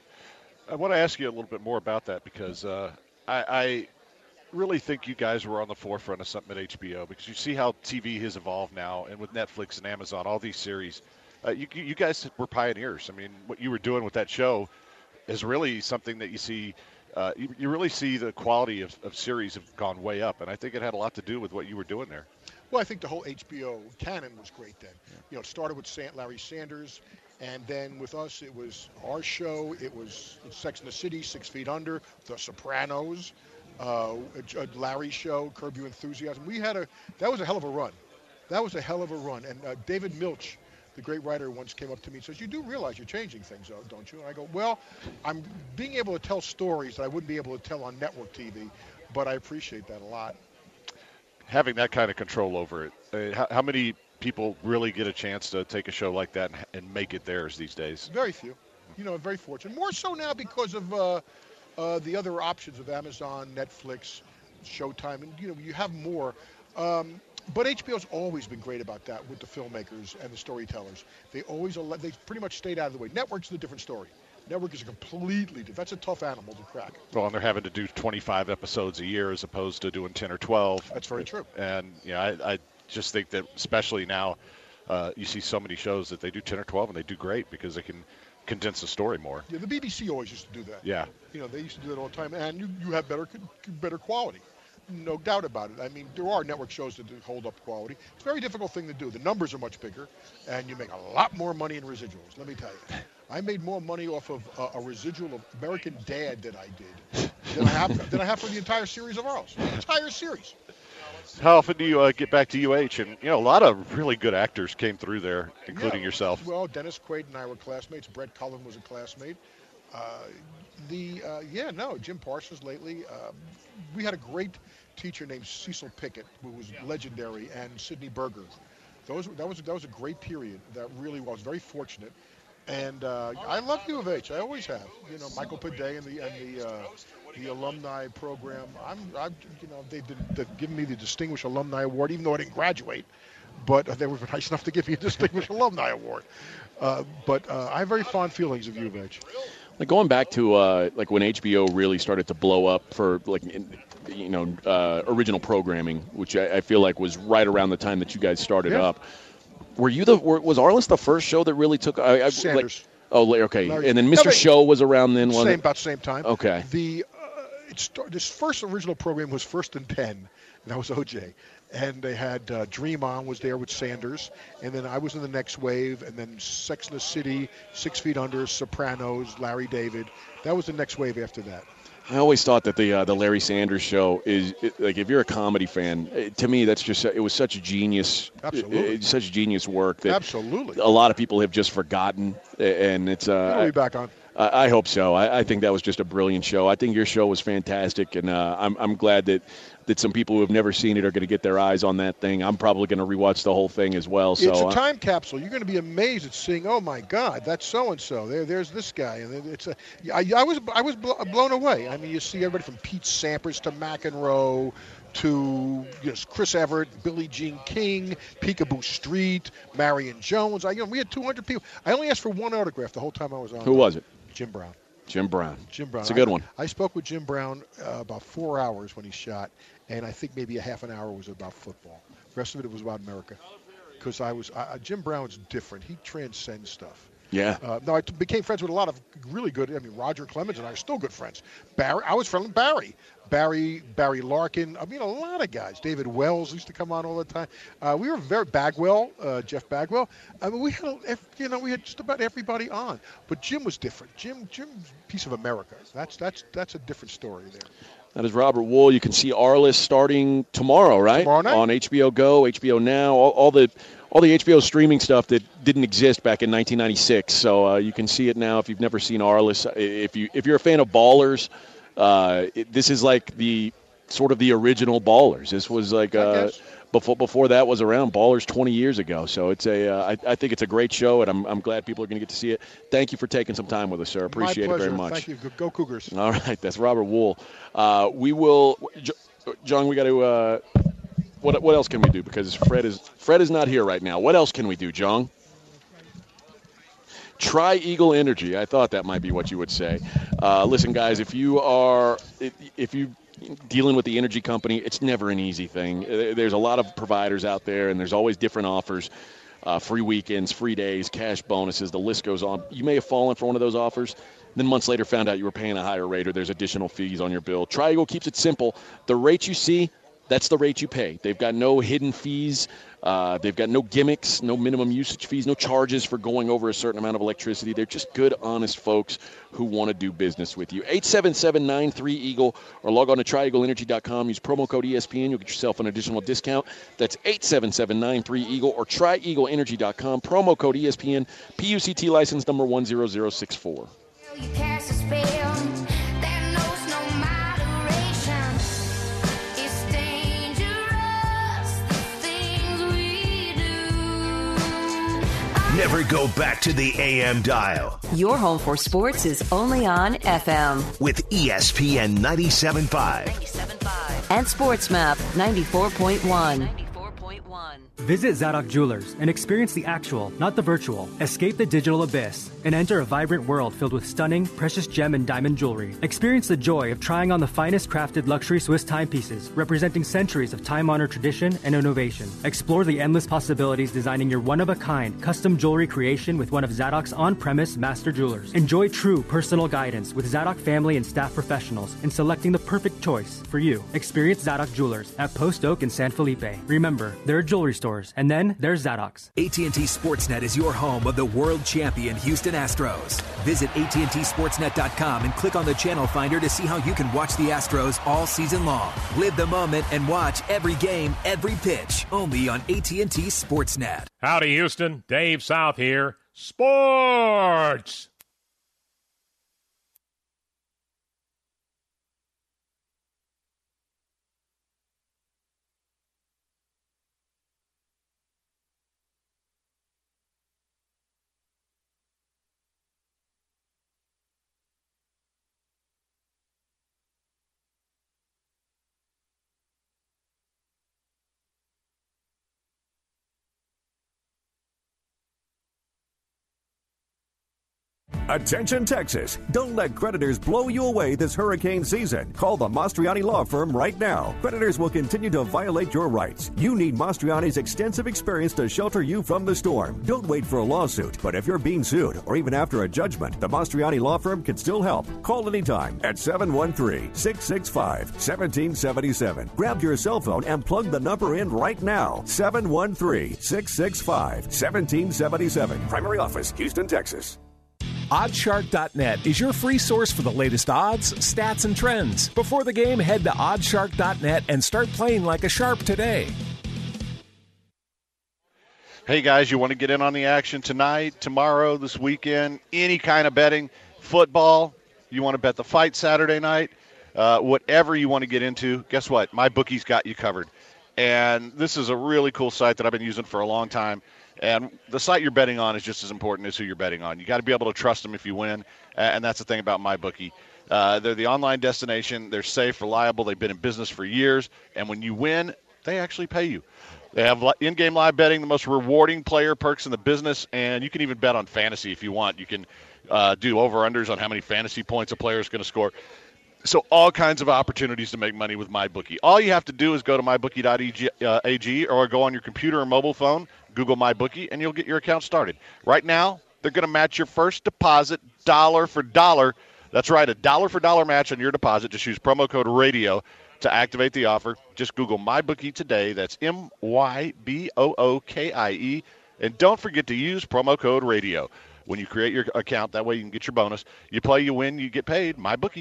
I want to ask you a little bit more about that because uh, I, I really think you guys were on the forefront of something at H B O because you see how T V has evolved now, and with Netflix and Amazon, all these series, uh, you, you guys were pioneers. I mean, what you were doing with that show is really something that you see. Uh, you, you really see the quality of, of series have gone way up, and I think it had a lot to do with what you were doing there. Well, I think the whole H B O canon was great then. Yeah. You know, it started with Larry Sanders, and then with us, it was our show. It was Sex and the City, Six Feet Under, The Sopranos, uh, Larry's show, Curb Your Enthusiasm. We had a that was a hell of a run. That was a hell of a run. And uh, David Milch, the great writer, once came up to me and says, "You do realize you're changing things, don't you?" And I go, "Well, I'm being able to tell stories that I wouldn't be able to tell on network T V, but I appreciate that a lot." Having that kind of control over it, uh, how, how many people really get a chance to take a show like that and, and make it theirs these days? Very few. You know, very fortunate. More so now because of uh, uh, the other options of Amazon, Netflix, Showtime, and you know, you have more. Um, But H B O's always been great about that with the filmmakers and the storytellers. They always ele- they pretty much stayed out of the way. Network's a different story. Network is a completely different. That's a tough animal to crack. Well, and they're having to do twenty-five episodes a year as opposed to doing ten or twelve. That's very true. And you know, I, I just think that especially now, uh, you see so many shows that they do ten or twelve and they do great because they can condense the story more. Yeah, the B B C always used to do that. Yeah. You know, they used to do that all the time, and you, you have better better quality. No doubt about it. I mean, there are network shows that do hold up quality. It's a very difficult thing to do. The numbers are much bigger, and you make a lot more money in residuals. Let me tell you, I made more money off of uh, a residual of American Dad that I did than I have than I have for the entire series of Arliss. The entire series. How often do you uh, get back to U H? And you know, a lot of really good actors came through there, including yeah, yourself. Well, Dennis Quaid and I were classmates. Brett Cullen was a classmate. Uh, the uh, yeah, no, Jim Parsons lately. Uh, we had a great teacher named Cecil Pickett, who was legendary, and Sidney Berger. Those that was that was a great period. That really was very fortunate, and uh, I love U of H. I always have. You know, Michael Paday and the and the uh, the alumni program. I'm, I'm you know they did they've given me the Distinguished Alumni Award, even though I didn't graduate, but they were nice enough to give me a Distinguished Alumni Award. Uh, but uh, I have very fond feelings of U of H. Like going back to uh, like when H B O really started to blow up for like you know uh, original programming, which I, I feel like was right around the time that you guys started yeah. up. Were you the were, was Arliss the first show that really took? I, I, Sanders. Like, oh, okay. Larry, and then Mister no, Show was around then. Same wasn't it? about the same time. Okay. The uh, it start, this first original program was First and Ten, and that was O J. And they had uh, Dream On was there with Sanders, and then I was in the next wave, and then Sex and the City, Six Feet Under, Sopranos, Larry David. That was the next wave after that. I always thought that the uh, the Larry Sanders Show is it, like if you're a comedy fan, it, to me that's just it was such a genius, absolutely, it, it's such genius work that absolutely a lot of people have just forgotten, and it's. Uh, I'll be back on. I, I hope so. I, I think that was just a brilliant show. I think your show was fantastic, and uh, I'm I'm glad that. that some people who have never seen it are going to get their eyes on that thing. I'm probably going to rewatch the whole thing as well. So it's a time capsule. You're going to be amazed at seeing, oh my God, that's so and so. There, there's this guy, and it's a. I, I was, I was blown away. I mean, you see everybody from Pete Sampras to McEnroe to you know, Chris Everett, Billie Jean King, Peekaboo Street, Marion Jones. I, you know, we had two hundred people. I only asked for one autograph the whole time I was on. Who was it? Jim Brown. Jim Brown. Jim Brown. It's a good I, one. I spoke with Jim Brown uh, about four hours when he shot, and I think maybe a half an hour was about football. The rest of it was about America. Because I was I, Jim Brown's different. He transcends stuff. Yeah. Uh, no, I t- became friends with a lot of really good. I mean, Roger Clemens and I are still good friends. Barry, I was friendly with Barry. Barry, Barry Larkin. I mean, a lot of guys. David Wells used to come on all the time. Uh, we were very Bagwell, uh, Jeff Bagwell. I mean, we had, a, you know, we had just about everybody on. But Jim was different. Jim, Jim's a piece of America. That's that's that's a different story there. That is Robert Wool. You can see Arliss starting tomorrow, right? Tomorrow night. On H B O Go, H B O Now, all, all the all the H B O streaming stuff that didn't exist back in nineteen ninety-six. So uh, you can see it now if you've never seen Arliss. If you if you're a fan of Ballers, uh, it, this is like the sort of the original Ballers. This was like uh, before before that was around. Ballers twenty years ago. So it's a uh, I, I think it's a great show, and I'm I'm glad people are going to get to see it. Thank you for taking some time with us, sir. Appreciate My it very much. Thank you. Go Cougars. All right, that's Robert Wool. Uh, we will, John. We got to. Uh, what what else can we do? Because Fred is Fred is not here right now. What else can we do, John? Try Eagle Energy. I thought that might be what you would say. Uh, listen, guys, if you are if you dealing with the energy company, it's never an easy thing. There's a lot of providers out there, and there's always different offers. Uh, free weekends, free days, cash bonuses, the list goes on. You may have fallen for one of those offers, then months later found out you were paying a higher rate or there's additional fees on your bill. Tri-Eagle keeps it simple. The rate you see, that's the rate you pay. They've got no hidden fees. Uh, they've got no gimmicks, no minimum usage fees, no charges for going over a certain amount of electricity. They're just good, honest folks who want to do business with you. eight seven seven, nine three, EAGLE or log on to tri eagle energy dot com. Use promo code E S P N. You'll get yourself an additional discount. That's eight seven seven, nine three, EAGLE or tri eagle energy dot com. Promo code E S P N. P U C T license number one zero zero six four. You cast a spell that knows no moderation. It's dangerous, the things we do. Never go back to the A M dial Your home for sports is only on F M. with E S P N ninety-seven point five. And SportsMap ninety-four point one. Visit Zadok Jewelers and experience the actual, not the virtual. Escape the digital abyss and enter a vibrant world filled with stunning, precious gem and diamond jewelry. Experience the joy of trying on the finest crafted luxury Swiss timepieces, representing centuries of time-honored tradition and innovation. Explore the endless possibilities designing your one-of-a-kind, custom jewelry creation with one of Zadok's on-premise master jewelers. Enjoy true personal guidance with Zadok family and staff professionals in selecting the perfect choice for you. Experience Zadok Jewelers at Post Oak and San Felipe. Remember, there are jewelry stores, and then there's Zadok's. A T and T Sportsnet is your home of the world champion Houston Astros. Visit A T and T sportsnet dot com and click on the channel finder to see how you can watch the Astros all season long. Live the moment and watch every game, every pitch, only on A T and T Sportsnet. Howdy, Houston. Dave South here. Sports! Attention Texas, don't let creditors blow you away this hurricane season. Call the Mastriani Law Firm right now. Creditors will continue to violate your rights. You need Mastriani's extensive experience to shelter you from the storm. Don't wait for a lawsuit, but if you're being sued or even after a judgment, the Mastriani Law Firm can still help. Call anytime at seven one three, six six five, one seven seven seven. Grab your cell phone and plug the number in right now. seven one three, six six five, one seven seven seven. Primary office, Houston, Texas. Oddshark dot net is your free source for the latest odds, stats, and trends. Before the game, head to Oddshark dot net and start playing like a sharp today. Hey, guys, you want to get in on the action tonight, tomorrow, this weekend, any kind of betting? football, you want to bet the fight Saturday night, uh, whatever you want to get into, guess what? MyBookie's got you covered. And this is a really cool site that I've been using for a long time. And the site you're betting on is just as important as who you're betting on. You got to be able to trust them if you win, and that's the thing about MyBookie. Uh, they're the online destination. They're safe, reliable. They've been in business for years. And when you win, they actually pay you. They have in-game live betting, the most rewarding player perks in the business, and you can even bet on fantasy if you want. You can uh, do over-unders on how many fantasy points a player is going to score. So all kinds of opportunities to make money with MyBookie. All you have to do is go to my bookie dot a g or go on your computer or mobile phone, Google MyBookie, and you'll get your account started. Right now, they're going to match your first deposit dollar for dollar. That's right, a dollar for dollar match on your deposit. Just use promo code RADIO to activate the offer. Just Google MyBookie today. That's M Y B O O K I E. And don't forget to use promo code RADIO when you create your account. That way you can get your bonus. You play, you win, you get paid. MyBookie.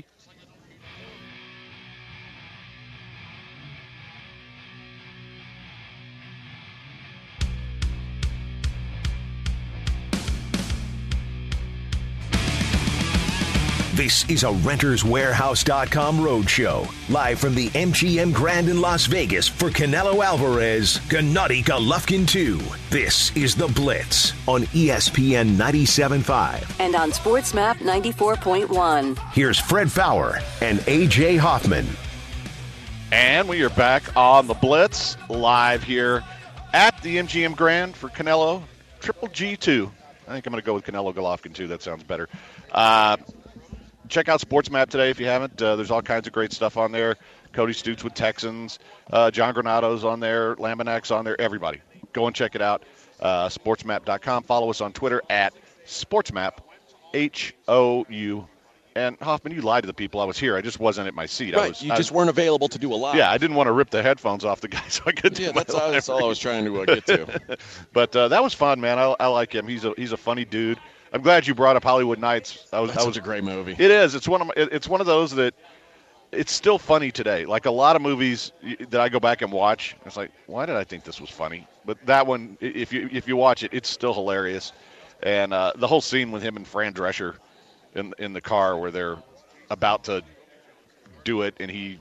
This is a Renters Warehouse dot com roadshow, live from the M G M Grand in Las Vegas for Canelo Alvarez, Gennady Golovkin two. This is The Blitz on E S P N ninety-seven point five. And on SportsMap ninety-four point one. Here's Fred Fowler and A J Hoffman. And we are back on The Blitz, live here at the M G M Grand for Canelo Triple G two. I think I'm going to go with Canelo Golovkin two. That sounds better. Uh, Check out SportsMap today if you haven't. Uh, there's all kinds of great stuff on there. Cody Stutes with Texans. Uh, John Granado's on there. Laminak's on there. Everybody. Go and check it out. Uh, sportsmap dot com. Follow us on Twitter at SportsMap, H O U. And, Hoffman, you lied to the people. I was here. I just wasn't at my seat. Right. I was, you I, just weren't available to do a live. Yeah, I didn't want to rip the headphones off the guy so I could Yeah, do that's, my all, that's all I was trying to uh, get to. But uh, that was fun, man. I, I like him. He's a he's a funny dude. I'm glad you brought up Hollywood Nights. I was, That's I was such a great movie. It is. It's one of my, it's one of those that it's still funny today. Like a lot of movies that I go back and watch, it's like, why did I think this was funny? But that one, if you if you watch it, it's still hilarious. And uh, the whole scene with him and Fran Drescher in in the car where they're about to do it, and he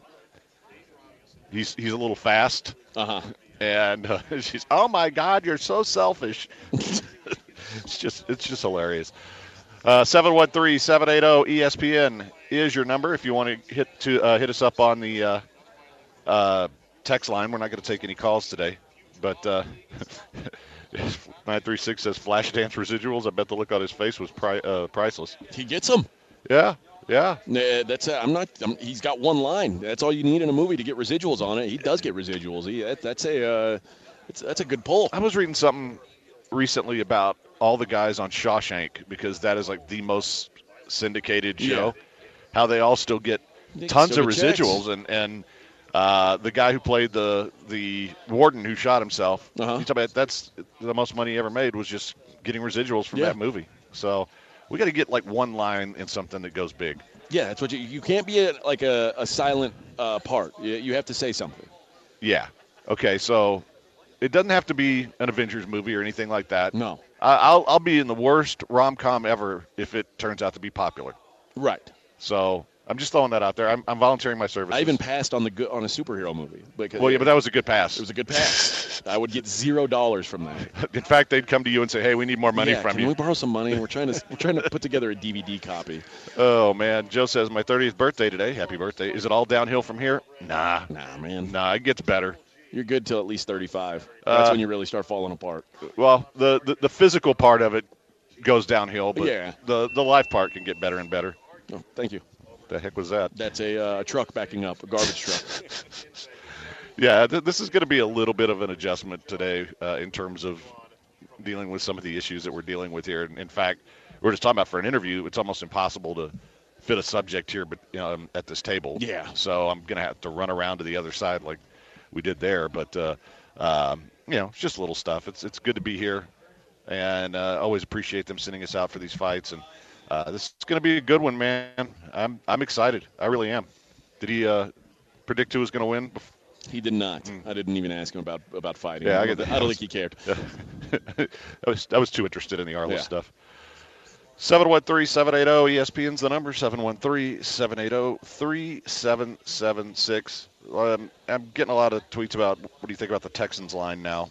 he's he's a little fast. Uh huh. And uh, she's, oh my God, you're so selfish. It's just it's just hilarious. Uh, seven one three, seven eight zero, E S P N is your number if you want to hit to uh, hit us up on the uh, uh, text line. We're not going to take any calls today, but uh, nine three six says Flashdance residuals. I bet the look on his face was pri- uh, priceless. He gets them. Yeah, yeah. Nah, that's uh, I'm not. I'm, he's got one line. That's all you need in a movie to get residuals on it. He does get residuals. He that, that's a uh, it's, that's a good pull. I was reading something recently about all the guys on Shawshank, because that is like the most syndicated show, Yeah. how they all still get They tons still of get residuals. checks. And, and uh, the guy who played the the warden who shot himself, Uh-huh. he's talking about that's the most money he ever made was just getting residuals from Yeah. that movie. So we got to get like one line in something that goes big. Yeah, that's what you. You can't be a, like a, a silent uh, part. You, you have to say something. Yeah. Okay, so it doesn't have to be an Avengers movie or anything like that. No. I, I'll I'll be in the worst rom-com ever if it turns out to be popular. Right. So I'm just throwing that out there. I'm, I'm volunteering my services. I even passed on the good on a superhero movie. Because Well, yeah, but that was a good pass. It was a good pass. I would get zero dollars from that. In fact, they'd come to you and say, "Hey, we need more money yeah, from can you." we borrow some money? We're trying to we're trying to put together a D V D copy. Oh man, Joe says my thirtieth birthday today. Happy birthday! Is it all downhill from here? Nah, Nah, man. nah, it gets better. You're good till at least thirty-five. That's Uh, when you really start falling apart. Well, the, the the physical part of it goes downhill, but Yeah. the the life part can get better and better. Oh, thank you. The heck was that? That's a uh, truck backing up, a garbage truck. Yeah, th- this is going to be a little bit of an adjustment today uh, in terms of dealing with some of the issues that we're dealing with here. In fact, we we're just talking about for an interview, it's almost impossible to fit a subject here, but you know, at this table. Yeah. So I'm going to have to run around to the other side like we did there. But uh, um, you know, it's just little stuff. It's it's good to be here, and uh, always appreciate them sending us out for these fights. And uh, this is going to be a good one, man. I'm I'm excited. I really am. Did he uh, predict who was going to win? He did not. I didn't even ask him about about fighting. Yeah, I I get don't, that. I don't think he cared. I was I was too interested in the Arliss Yeah. stuff. seven one three, seven eight zero, E S P N's the number, seven one three, seven eight zero, three seven seven six. Um, I'm getting a lot of tweets about what do you think about the Texans line now.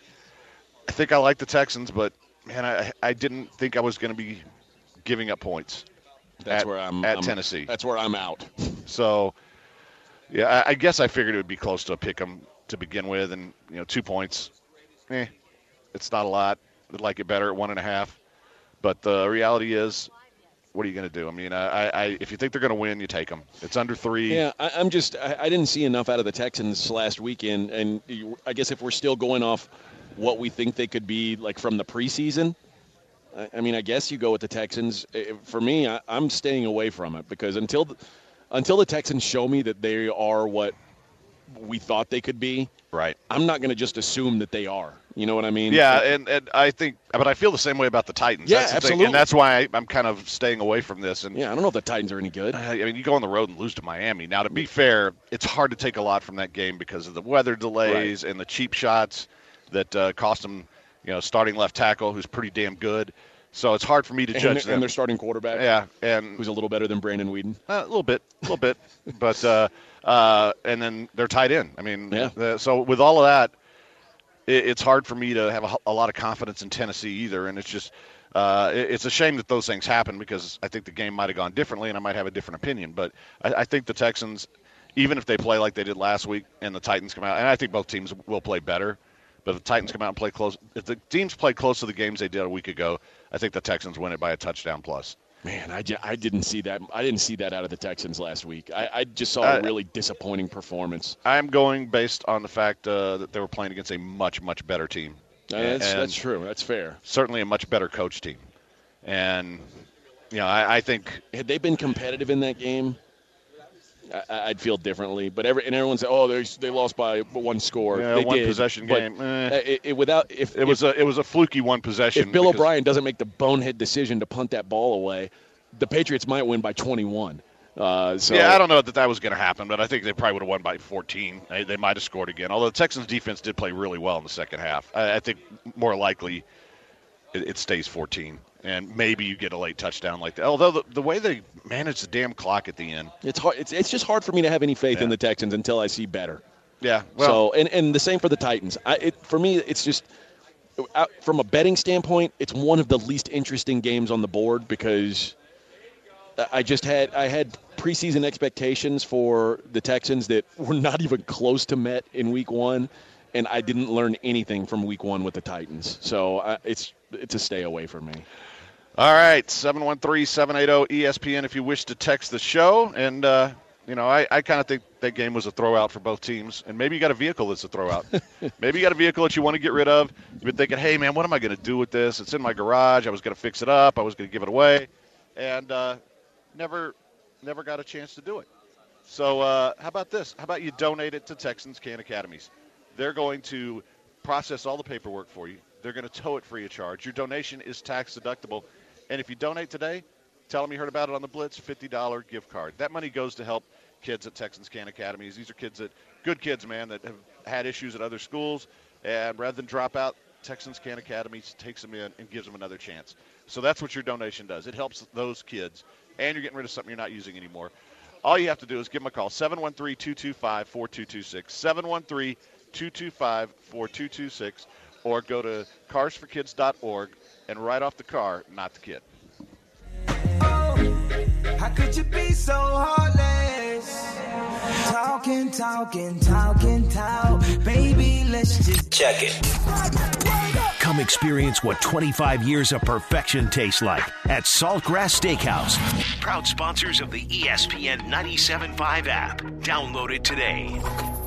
I think I like the Texans, but, man, I, I didn't think I was going to be giving up points. That's at, where I'm at I'm, Tennessee. That's where I'm out. So, yeah, I, I guess I figured it would be close to a pick 'em to begin with, and you know, two points, eh, it's not a lot. I'd like it better at one and a half. But the reality is, what are you going to do? I mean, I, I, if you think they're going to win, you take them. It's under three. Yeah, I, I'm just I, I didn't see enough out of the Texans last weekend, and you, I guess if we're still going off what we think they could be like from the preseason. I mean, I guess you go with the Texans. For me, I, I'm staying away from it because until the, until the Texans show me that they are what we thought they could be, right? I'm not going to just assume that they are. You know what I mean? Yeah, and, and I think, but I feel the same way about the Titans. Yeah, that's the absolutely. thing, and that's why I, I'm kind of staying away from this. And yeah, I don't know if the Titans are any good. I mean, you go on the road and lose to Miami. Now, to be fair, it's hard to take a lot from that game because of the weather delays right. and the cheap shots that uh, cost them. You know, starting left tackle who's pretty damn good. So it's hard for me to and judge them. And their starting quarterback. Yeah, and who's a little better than Brandon Weeden. Uh, a little bit, a little bit. But uh, uh, and then they're tied in. I mean, yeah. Uh, so with all of that, it, it's hard for me to have a, a lot of confidence in Tennessee either. And it's just, uh, it, it's a shame that those things happen because I think the game might have gone differently, and I might have a different opinion. But I, I think the Texans, even if they play like they did last week, and the Titans come out, and I think both teams will play better. But if the Titans come out and play close, if the teams play close to the games they did a week ago, I think the Texans win it by a touchdown plus. Man, I, I didn't see that. I didn't see that out of the Texans last week. I, I just saw a really disappointing performance. I'm going based on the fact uh, that they were playing against a much, much better team. Uh, that's, that's true. That's fair. Certainly a much better coach team. And, you know, I, I think – had they been competitive in that game, I, I'd feel differently. But every and everyone said, "Oh, they they lost by one score." Yeah, they one did, possession game. Eh. It, it, without if it was if, a it was a fluky one possession. If Bill O'Brien doesn't make the bonehead decision to punt that ball away, the Patriots might win by twenty-one. Uh, so, yeah, I don't know that that was going to happen, but I think they probably would have won by fourteen. They, they might have scored again. Although the Texans' defense did play really well in the second half. I, I think more likely it, it stays fourteen. And maybe you get a late touchdown like that. Although the, the way they manage the damn clock at the end, it's hard. It's it's just hard for me to have any faith yeah. in the Texans until I see better. Yeah. Well, so and, and the same for the Titans. I, it, for me, it's just out, from a betting standpoint, it's one of the least interesting games on the board because I just had I had preseason expectations for the Texans that were not even close to met in Week One, and I didn't learn anything from Week One with the Titans. So I, it's it's a stay away from me. All right, seven one three, seven eight zero, E S P N if you wish to text the show. And, uh, you know, I, I kind of think that game was a throwout for both teams. And maybe you got a vehicle that's a throwout. Maybe you got a vehicle that you want to get rid of. You've been thinking, hey, man, what am I going to do with this? It's in my garage. I was going to fix it up. I was going to give it away. And uh, never never got a chance to do it. So uh, how about this? How about you donate it to Texans Can Academies? They're going to process all the paperwork for you. They're going to tow it free of charge. Your donation is tax deductible. And if you donate today, tell them you heard about it on the Blitz, fifty dollars gift card. That money goes to help kids at Texans Can Academies. These are kids that, good kids, man, that have had issues at other schools. And rather than drop out, Texans Can Academies takes them in and gives them another chance. So that's what your donation does. It helps those kids. And you're getting rid of something you're not using anymore. All you have to do is give them a call, seven one three, two two five, four two two six, seven one three, two two five, four two two six, or go to cars for kids dot org and write off the car, not the kid. How could you be so heartless? Talking, talking, talking, talk. Baby, let's just check it. Come experience what twenty-five years of perfection tastes like at Saltgrass Steakhouse. Proud sponsors of the E S P N ninety-seven point five app. Download it today.